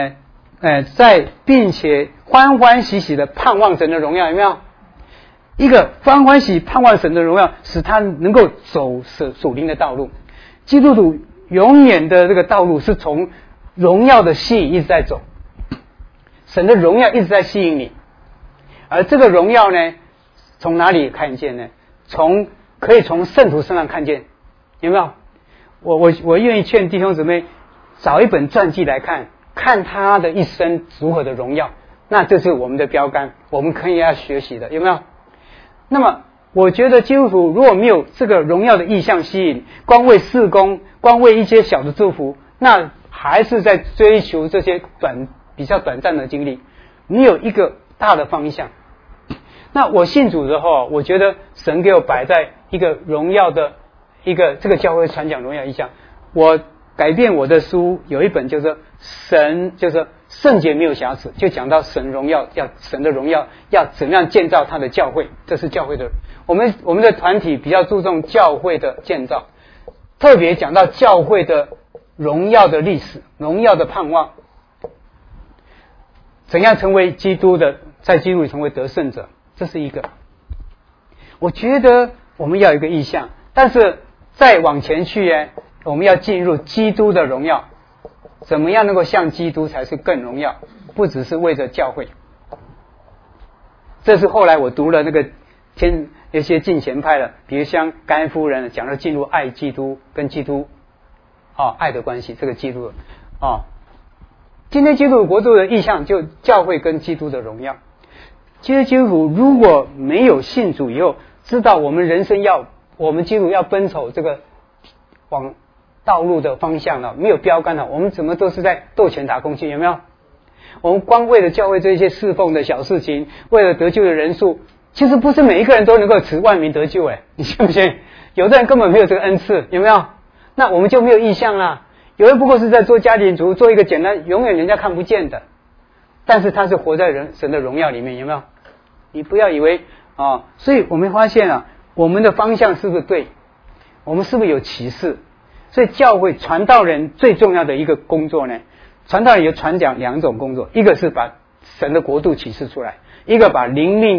并且欢欢喜喜的盼望神的荣耀，有没有？一个欢欢喜盼望神的荣耀，使他能够走属灵的道路。基督徒永远的这个道路是从荣耀的吸引一直在走，神的荣耀一直在吸引你。而这个荣耀呢，从哪里看见呢？可以从圣徒身上看见，有没有？我愿意劝弟兄姊妹找一本传记来看他的一生如何的荣耀，那这是我们的标杆，我们可以要学习的，有没有？那么我觉得基督徒如果没有这个荣耀的意象吸引，光为事工，光为一些小的祝福，那还是在追求这些比较短暂的经历，没有一个大的方向。那我信主之后，我觉得神给我摆在一个荣耀的这个教会传讲荣耀意象。我改变我的书有一本就是圣洁没有瑕疵，就讲到神的荣耀要怎么样建造他的教会，这是教会的。我们的团体比较注重教会的建造，特别讲到教会的荣耀的历史，荣耀的盼望，怎样成为在基督里成为得胜者，这是一个。我觉得我们要有一个意向，但是再往前去我们要进入基督的荣耀，怎么样能够像基督才是更荣耀，不只是为着教会。这是后来我读了那个一些近前派的，比如像甘恩夫人讲了进入爱基督跟基督爱的关系，这个基督今天基督国度的意象就教会跟基督的荣耀。其实基督徒如果没有信主以后，知道我们人生我们基督要奔走这个往道路的方向没有标杆我们怎么都是在斗拳打空气，有没有？我们光为了教会这些侍奉的小事情，为了得救的人数，其实不是每一个人都能够使万民得救你信不信？有的人根本没有这个恩赐，有没有？那我们就没有意向啦。有人不过是在做家庭主，做一个简单永远人家看不见的，但是他是活在神的荣耀里面，有没有？你不要以为所以我们发现我们的方向是不是对？我们是不是有启示？所以教会传道人最重要的一个工作呢，传道人有传讲2种工作，一个是把神的国度启示出来，一个把灵命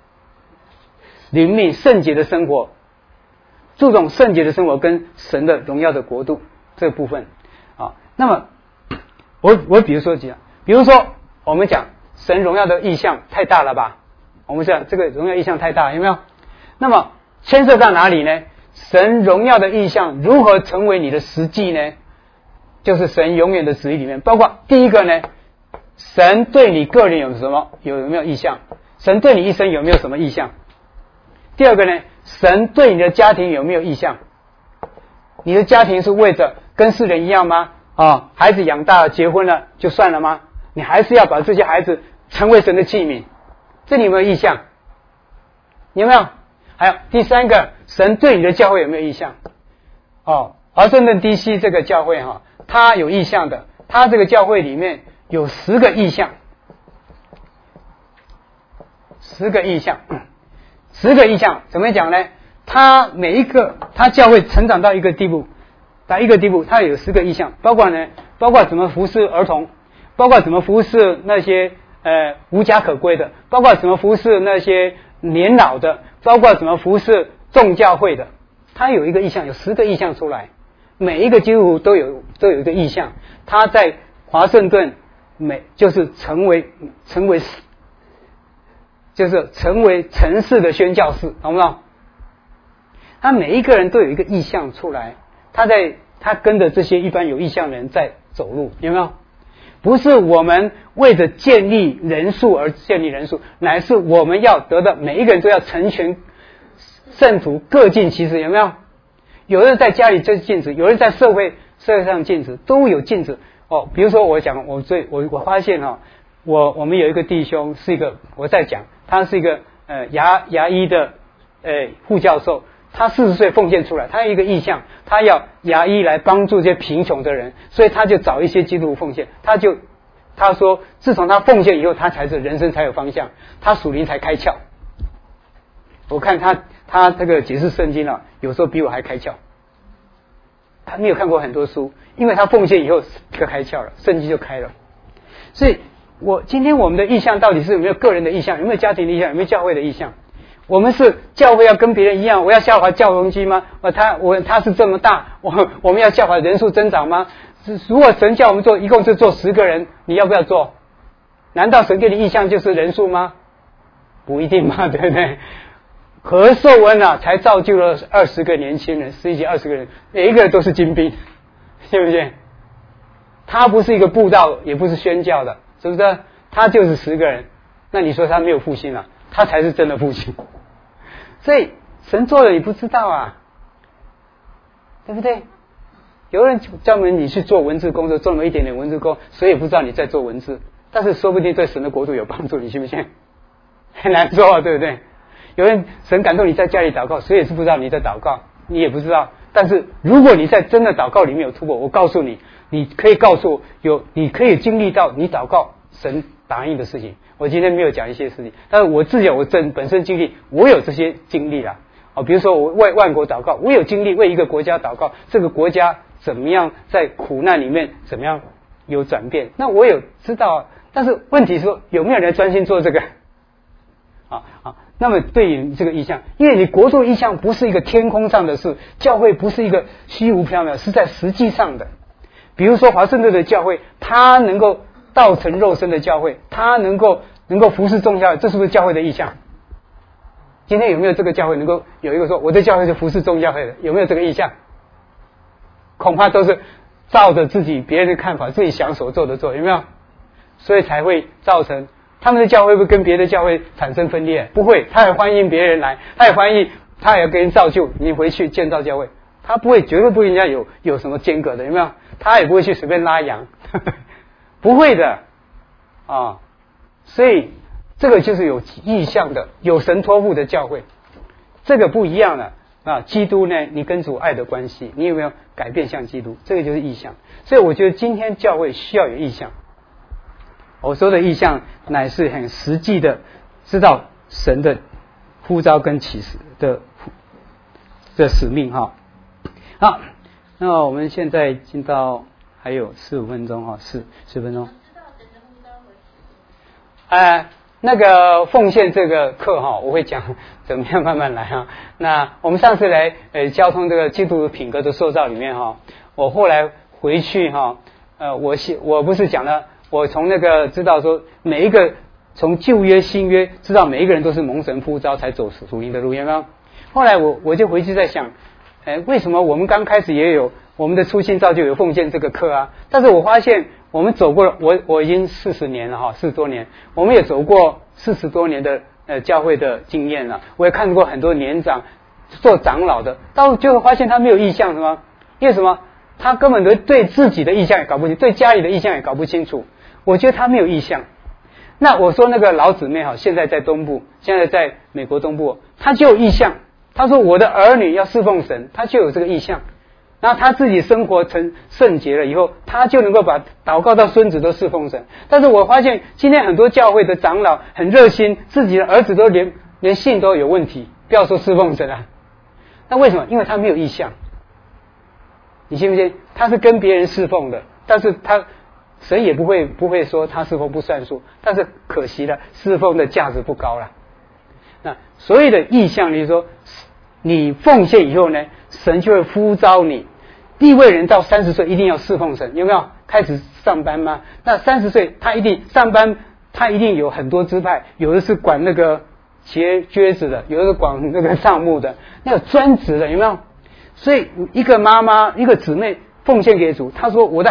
圣洁的生活，注重圣洁的生活跟神的荣耀的国度这个部分那么我比如说我们讲神荣耀的意象太大了吧，我们讲这个荣耀意象太大，有没有？那么牵涉到哪里呢？神荣耀的意象如何成为你的实际呢？就是神永远的旨意里面，包括第一个呢，神对你个人有没有意象？神对你一生有没有什么意象？第二个呢，神对你的家庭有没有意象？你的家庭是为着跟世人一样吗？孩子养大了结婚了就算了吗？你还是要把这些孩子成为神的器皿，这里有没有意象？有没有？还有第三个，神对你的教会有没有意象？华盛顿 DC 这个教会它有意象的，它这个教会里面有10个意象，10个意象。 10个意象，怎么讲呢？他每一个他教会成长到一个地步，他有10个意象，包括怎么服侍儿童，包括怎么服侍那些无家可归的，包括怎么服侍那些年老的，包括怎么服侍众教会的。他有一个意象，有10个意象出来，每一个基督徒都有一个意象。他在华盛顿就是成为城市的宣教士，懂不懂？他每一个人都有一个意象出来，他跟着这些一般有意象的人在走路，有没有？不是我们为着建立人数而建立人数，乃是我们要得到每一个人都要成全圣徒，各尽其职，有没有？有人在家里就是尽职，有人在社会上尽职，都有尽职哦。比如说我发现我们有一个弟兄是一个，他是一个牙医的副教授。他40岁奉献出来，他有一个意向，他要牙医来帮助这些贫穷的人，所以他就找一些基督徒奉献。他说，自从他奉献以后，他才是人生才有方向，他属灵才开窍。我看他这个解释圣经有时候比我还开窍。他没有看过很多书，因为他奉献以后就开窍了，圣经就开了。所以今天我们的意向到底是有没有个人的意向，有没有家庭的意向，有没有教会的意向？我们是教会要跟别人一样，我要效法教容基吗？他是这么大，我们要效法人数增长吗？如果神叫我们做，一共是做10个人，你要不要做？难道神给你意向就是人数吗？不一定嘛，对不对？何寿恩才造就了20个年轻人，11几20个人，每一个人都是精兵，对不对？他不是一个布道，也不是宣教的，是不是？他就是10个人，那你说他没有复兴了？他才是真的复兴。所以神做了你不知道对不对？有人叫你去做文字工作，做那么一点点文字工，谁也不知道你在做文字，但是说不定对神的国度有帮助，你信不信？很难说对不对？有人神感动你在家里祷告，谁也是不知道你在祷告，你也不知道。但是如果你在真的祷告里面有突破，我告诉你，你可以告诉我你可以经历到你祷告神答应的事情。我今天没有讲一些事情，但是我自己本身经历，我有这些经历啦。比如说我为万国祷告，我有经历为一个国家祷告，这个国家怎么样在苦难里面怎么样有转变，那我有知道。但是问题是说，有没有人专心做这个？那么对于这个意向，因为你国度意向不是一个天空上的事，教会不是一个虚无缥缈，是在实际上的。比如说华盛顿的教会，它能够道成肉身的教会，它能够服侍众教会，这是不是教会的意向？今天有没有这个教会能够有一个说我的教会是服侍众教会的？有没有这个意向？恐怕都是照着自己别人的看法，自己想所做的做，有没有？所以才会造成他们的教会会跟别的教会产生分裂？不会，他也欢迎别人来，他也给人造就，你回去建造教会，他不会，绝对不会人家有什么间隔的，有没有？他也不会去随便拉羊，不会的所以这个就是有意向的，有神托付的教会，这个不一样了基督呢，你跟主爱的关系，你有没有改变向基督？这个就是意向。所以我觉得今天教会需要有意向。我说的意向乃是很实际的，知道神的呼召跟启示的使命好，那我们现在进到还有4-5分钟10分钟。那个奉献这个课我会讲怎么样慢慢来那我们上次来交通这个基督品格的塑造里面我后来回去我不是讲了，我从那个知道说每一个从旧约新约知道每一个人都是蒙神呼召才走属灵的路，有没有？后来我就回去在想为什么我们刚开始也有我们的初心造就有奉献这个课但是我发现我们走过了，我已经40年了40多年，我们也走过40多年的教会的经验了，我也看过很多年长做长老的，到最后发现他没有意向，是吗？因为什么？他根本对自己的意向也搞不清楚，对家里的意向也搞不清楚。我觉得他没有意向。那我说那个老姊妹现在在东部，现在在美国东部，他就有意向。他说我的儿女要侍奉神，他就有这个意向。然后他自己生活成圣洁了以后，他就能够把祷告到孙子都侍奉神。但是我发现今天很多教会的长老很热心，自己的儿子都连连信都有问题，不要说侍奉神啊。那为什么？因为他没有意向。你信不信？他是跟别人侍奉的，但是神也不会说他侍奉不算数，但是可惜了，侍奉的价值不高了。那所谓的意向，就是说你奉献以后呢，神就会呼召你。利未人到30岁一定要侍奉神，有没有？开始上班吗？那30岁他一定上班，他一定有很多支派，有的是管那个结橛子的，有的是管那个账目的，那有专职的，有没有？所以一个妈妈一个姊妹奉献给主，她说我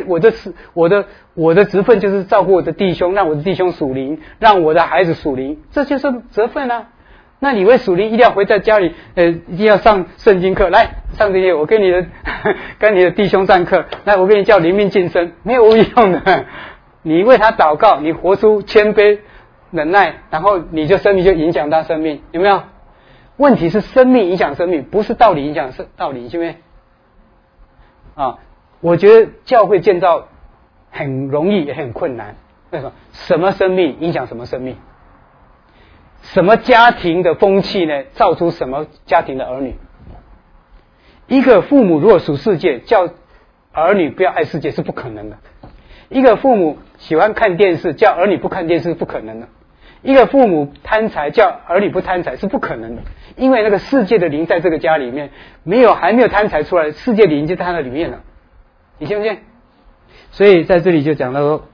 的职分就是照顾我的弟兄，让我的弟兄属灵，让我的孩子属灵，这就是责分啊。那你为属灵一定要回在家里一定要上圣经课，来上这些，我跟你的弟兄上课，来我给你叫灵命晋升，没有用的。你为他祷告，你活出谦卑忍耐，然后你就生命就影响他生命，有没有？问题是生命影响生命，不是道理影响道理，是不是？啊，我觉得教会建造很容易也很困难。为什么？什么生命影响什么生命？什么家庭的风气呢？造出什么家庭的儿女？一个父母如果属世界，叫儿女不要爱世界是不可能的。一个父母喜欢看电视，叫儿女不看电视是不可能的。一个父母贪财，叫儿女不贪财是不可能的，因为那个世界的灵在这个家里面还没有贪财出来，世界的灵就在它的里面了，你信不信？所以在这里就讲到说，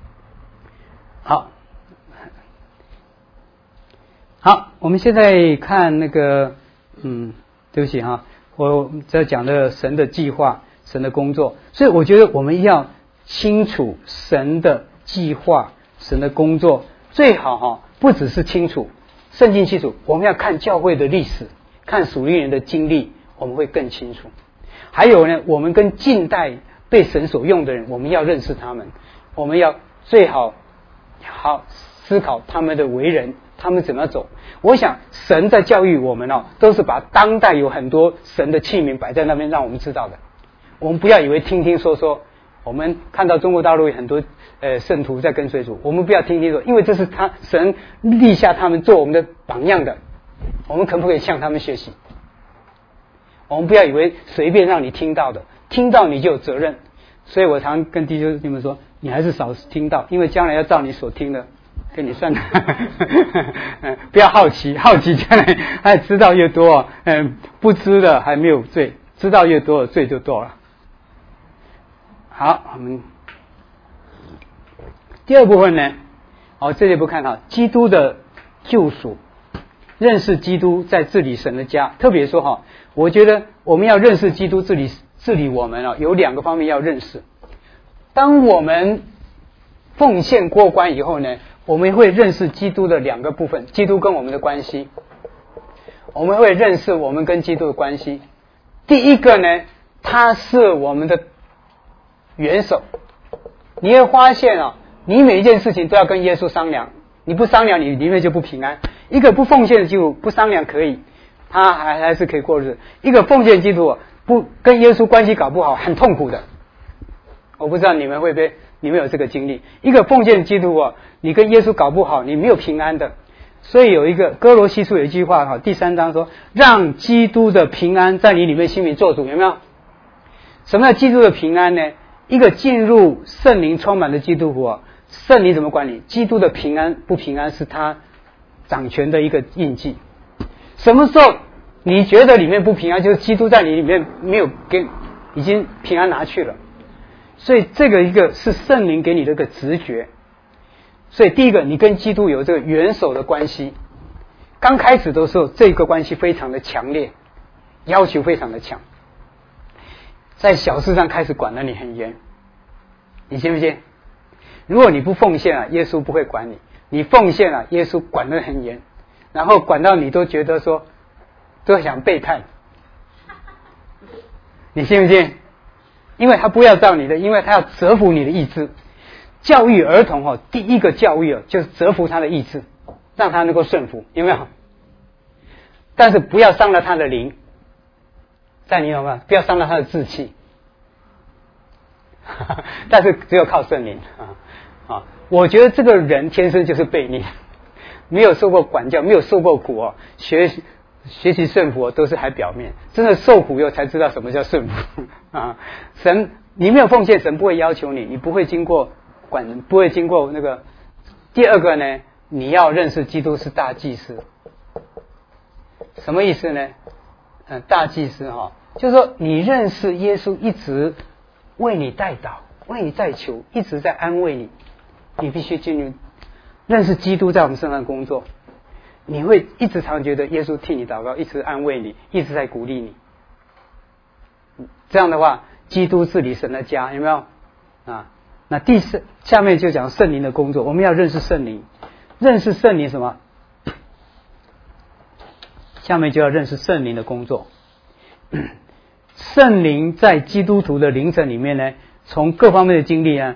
好，我们现在看那个对不起哈，我在讲的神的计划，神的工作，所以我觉得我们要清楚神的计划，神的工作，最好不只是清楚圣经清楚，我们要看教会的历史，看属灵人的经历，我们会更清楚。还有呢，我们跟近代被神所用的人，我们要认识他们，我们要最好思考他们的为人，他们怎么走。我想神在教育我们都是把当代有很多神的器皿摆在那边让我们知道的。我们不要以为听听说说，我们看到中国大陆有很多圣徒在跟随主，我们不要听听说，因为这是神立下他们做我们的榜样的，我们可不可以向他们学习？我们不要以为随便让你听到的，听到你就有责任。所以我常跟弟兄们说，你还是少听到，因为将来要照你所听的跟你算不要好奇将来还知道越多不知的还没有罪，知道越多罪就多了。好，我们第二部分呢，这里不看基督的救赎，认识基督在治理神的家。特别说我觉得我们要认识基督治理我们有2个方面要认识。当我们奉献过关以后呢，我们会认识基督的2个部分，基督跟我们的关系，我们会认识我们跟基督的关系。第一个呢，他是我们的元首。你会发现你每一件事情都要跟耶稣商量，你不商量你里面就不平安。一个不奉献的基督徒不商量可以，他还是可以过日子。一个奉献基督徒不跟耶稣关系搞不好，很痛苦的。我不知道你们会不会，你们有这个经历？一个奉献基督徒你跟耶稣搞不好，你没有平安的。所以有一个哥罗西书有一句话第3章说，让基督的平安在你里面心里做主，有没有？什么叫基督的平安呢？一个进入圣灵充满的基督徒圣灵怎么管理？基督的平安不平安是他掌权的一个印记。什么时候你觉得里面不平安，就是基督在你里面没有已经平安拿去了。所以这个一个是圣灵给你的一个直觉。所以第一个，你跟基督有这个元首的关系。刚开始的时候，这个关系非常的强烈，要求非常的强，在小事上开始管得你很严，你信不信？如果你不奉献耶稣不会管你；你奉献耶稣管得很严，然后管到你都觉得说都想背叛，你信不信？因为他不要照你的，因为他要折服你的意志。教育儿童第一个教育就是折服他的意志，让他能够顺服，有没有？但是不要伤了他的灵，在你有没有？不要伤了他的志气。但是只有靠圣灵我觉得这个人天生就是悖逆， 没有受过管教，没有受过苦哦，学习顺服都是还表面，真的受苦以后才知道什么叫顺服啊！神，你没有奉献，神不会要求你，你不会经过不会经过那个。第二个呢，你要认识基督是大祭司，什么意思呢？大祭司就是说你认识耶稣一直为你代祷，为你代求，一直在安慰你，你必须进入认识基督在我们身上工作，你会一直常觉得耶稣替你祷告，一直安慰你，一直在鼓励你。这样的话，基督治理神的家，有没有啊？那下面就讲圣灵的工作，我们要认识圣灵，认识圣灵什么？下面就要认识圣灵的工作。圣灵在基督徒的灵程里面呢，从各方面的经历呢，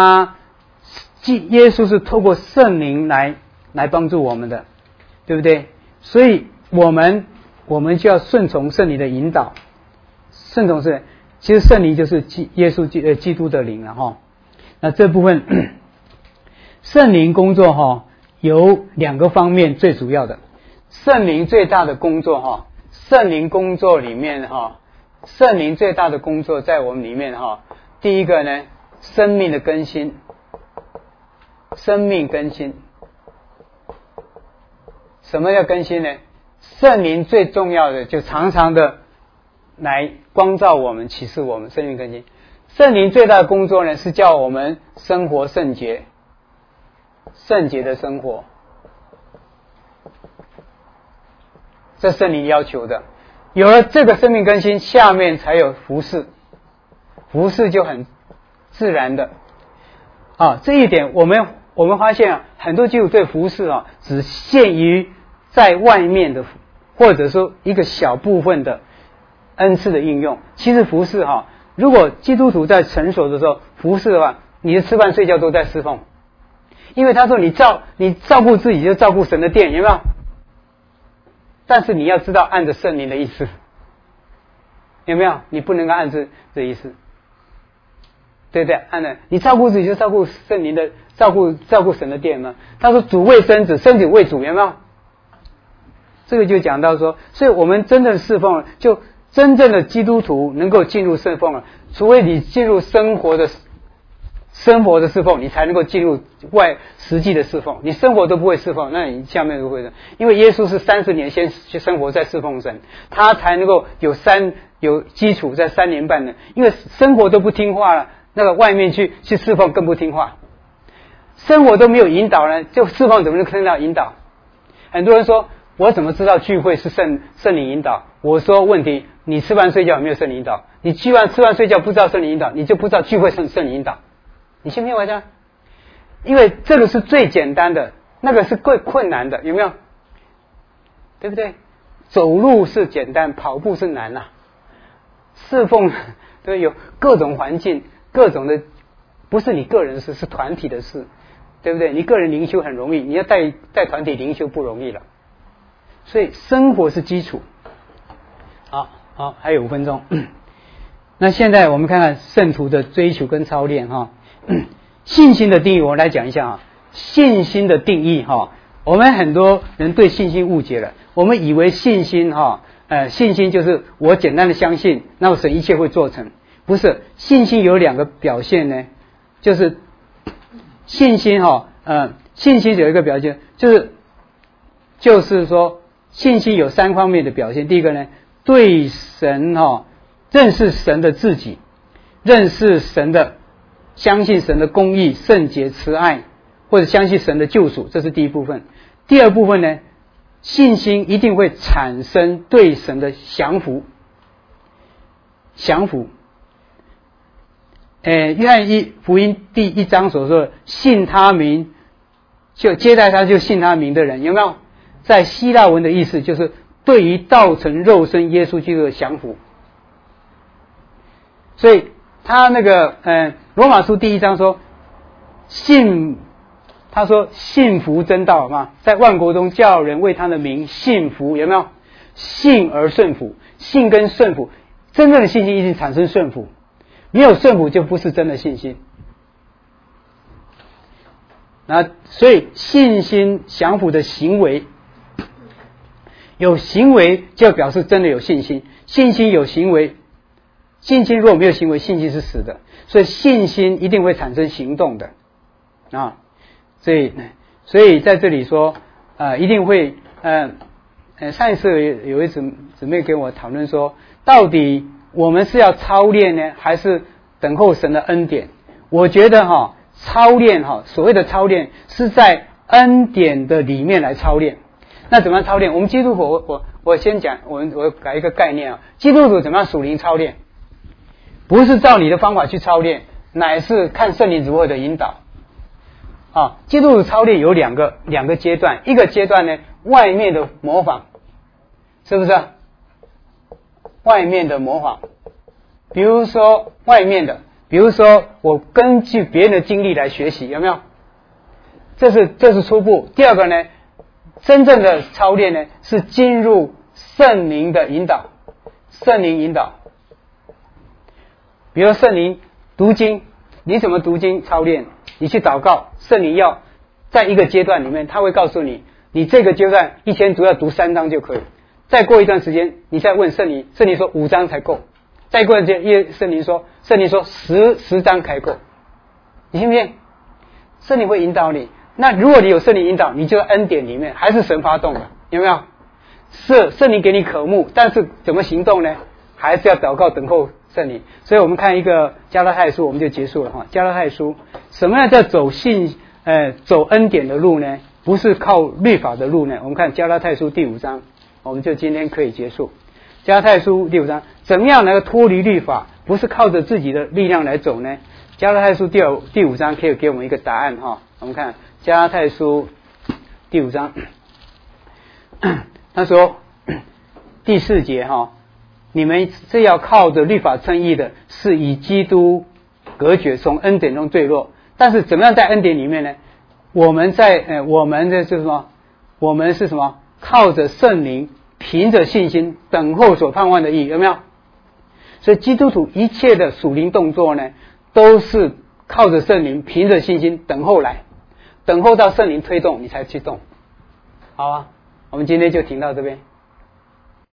耶稣是透过圣灵来帮助我们的，对不对？所以我们就要顺从圣灵的引导。顺从是，其实圣灵就是耶稣基督的灵了哈。那这部分圣灵工作有两个方面最主要的。圣灵最大的工作圣灵工作里面圣灵最大的工作在我们里面第一个呢，生命的更新。生命更新，什么叫更新呢？圣灵最重要的就常常的来光照我们，启示我们，生命更新。圣灵最大的工作呢，是叫我们生活圣洁，圣洁的生活，这圣灵要求的。有了这个生命更新，下面才有服事，服事就很自然的这一点我们发现很多基督徒对服事只限于在外面的，或者说一个小部分的恩赐的应用。其实服事如果基督徒在成熟的时候服事的话，你的吃饭睡觉都在侍奉，因为他说你照顾自己就照顾神的殿，有没有？但是你要知道按着圣灵的意思，有没有？你不能够按着这意思，对不对？按着你照顾自己就照顾圣灵的，照顾神的殿嘛。他说主为身子，身子为主，有没有？这个就讲到说，所以我们真正侍奉，就真正的基督徒能够进入侍奉了，除非你进入生活的侍奉，你才能够进入实际的侍奉。你生活都不会侍奉，那你下面如何的？因为耶稣是30年先去生活在侍奉神，他才能够有基础在3年半的。因为生活都不听话了，那个外面去侍奉更不听话，生活都没有引导呢，就侍奉怎么能看到引导？很多人说，我怎么知道聚会是圣灵引导？我说问题，你吃饭睡觉有没有圣灵引导？你吃饭睡觉不知道圣灵引导，你就不知道聚会是圣灵引导。你信不信我讲？因为这个是最简单的，那个是最困难的，有没有？对不对？走路是简单，跑步是难啊。侍奉对有各种环境，各种的，不是你个人的事，是团体的事，对不对？你个人灵修很容易，你要带团体灵修不容易了。所以生活是基础。好，还有5分钟。那现在我们看看圣徒的追求跟操练信心的定义，我来讲一下信心的定义我们很多人对信心误解了，我们以为信心信心就是我简单的相信，那么神一切会做成。不是，信心有2个表现呢，就是信心信心有一个表现，就是说信心有3方面的表现。第一个呢，对神认识神的自己，认识神的，相信神的公义、圣洁、慈爱，或者相信神的救赎，这是第一部分。第二部分呢，信心一定会产生对神的降服。约翰福音第1章所说的信他名就接待他就信他名的人，有没有？在希腊文的意思就是对于道成肉身耶稣基督的降服。所以他那个罗马书第1章说他说信服真道嘛，在万国中叫人为他的名信服，有没有？信而顺服，信跟顺服，真正的信心一定产生顺服，没有顺服就不是真的信心。 那所以信心降服的行为，有行为就表示真的有信心，信心有行为，信心如果没有行为，信心是死的，所以信心一定会产生行动的啊。所以在这里说一定会上一次有一姊妹跟我讨论说，到底我们是要操练呢，还是等候神的恩典？我觉得操练所谓的操练是在恩典的里面来操练。那怎么样操练？我们基督徒，我先讲，我改一个概念啊，基督徒怎么样属灵操练？不是照你的方法去操练，乃是看圣灵如何的引导。基督徒操练有两个阶段，一个阶段呢，外面的模仿，是不是？外面的模仿，比如说我根据别人的经历来学习，有没有？这是初步。第二个呢，真正的操练呢，是进入圣灵的引导，圣灵引导。比如圣灵读经，你怎么读经操练？你去祷告，圣灵要在一个阶段里面，他会告诉你，你这个阶段一天主要读3章就可以。再过一段时间，你再问圣灵，圣灵说5章才够。再过一段时间，圣灵说10章才够。你信不信？圣灵会引导你。那如果你有圣灵引导，你就在恩典里面，还是神发动的，有没有？是圣灵给你渴慕，但是怎么行动呢？还是要祷告等候圣灵。所以我们看一个加拉太书，我们就结束了加拉太书，什么样叫走恩典的路呢？不是靠律法的路呢？我们看加拉太书第5章，我们就今天可以结束。加拉太书第5章，怎么样能够脱离律法？不是靠着自己的力量来走呢？加拉太书第5章可以给我们一个答案我们看加拉太书第5章，他说第4节你们是要靠着律法称义的，是以基督隔绝，从恩典中坠落。但是怎么样在恩典里面呢？我们是什么？靠着圣灵，凭着信心等候所盼望的义，有没有？所以基督徒一切的属灵动作呢，都是靠着圣灵，凭着信心等候来，等候到圣灵推动你才去动。好啊，我们今天就停到这边。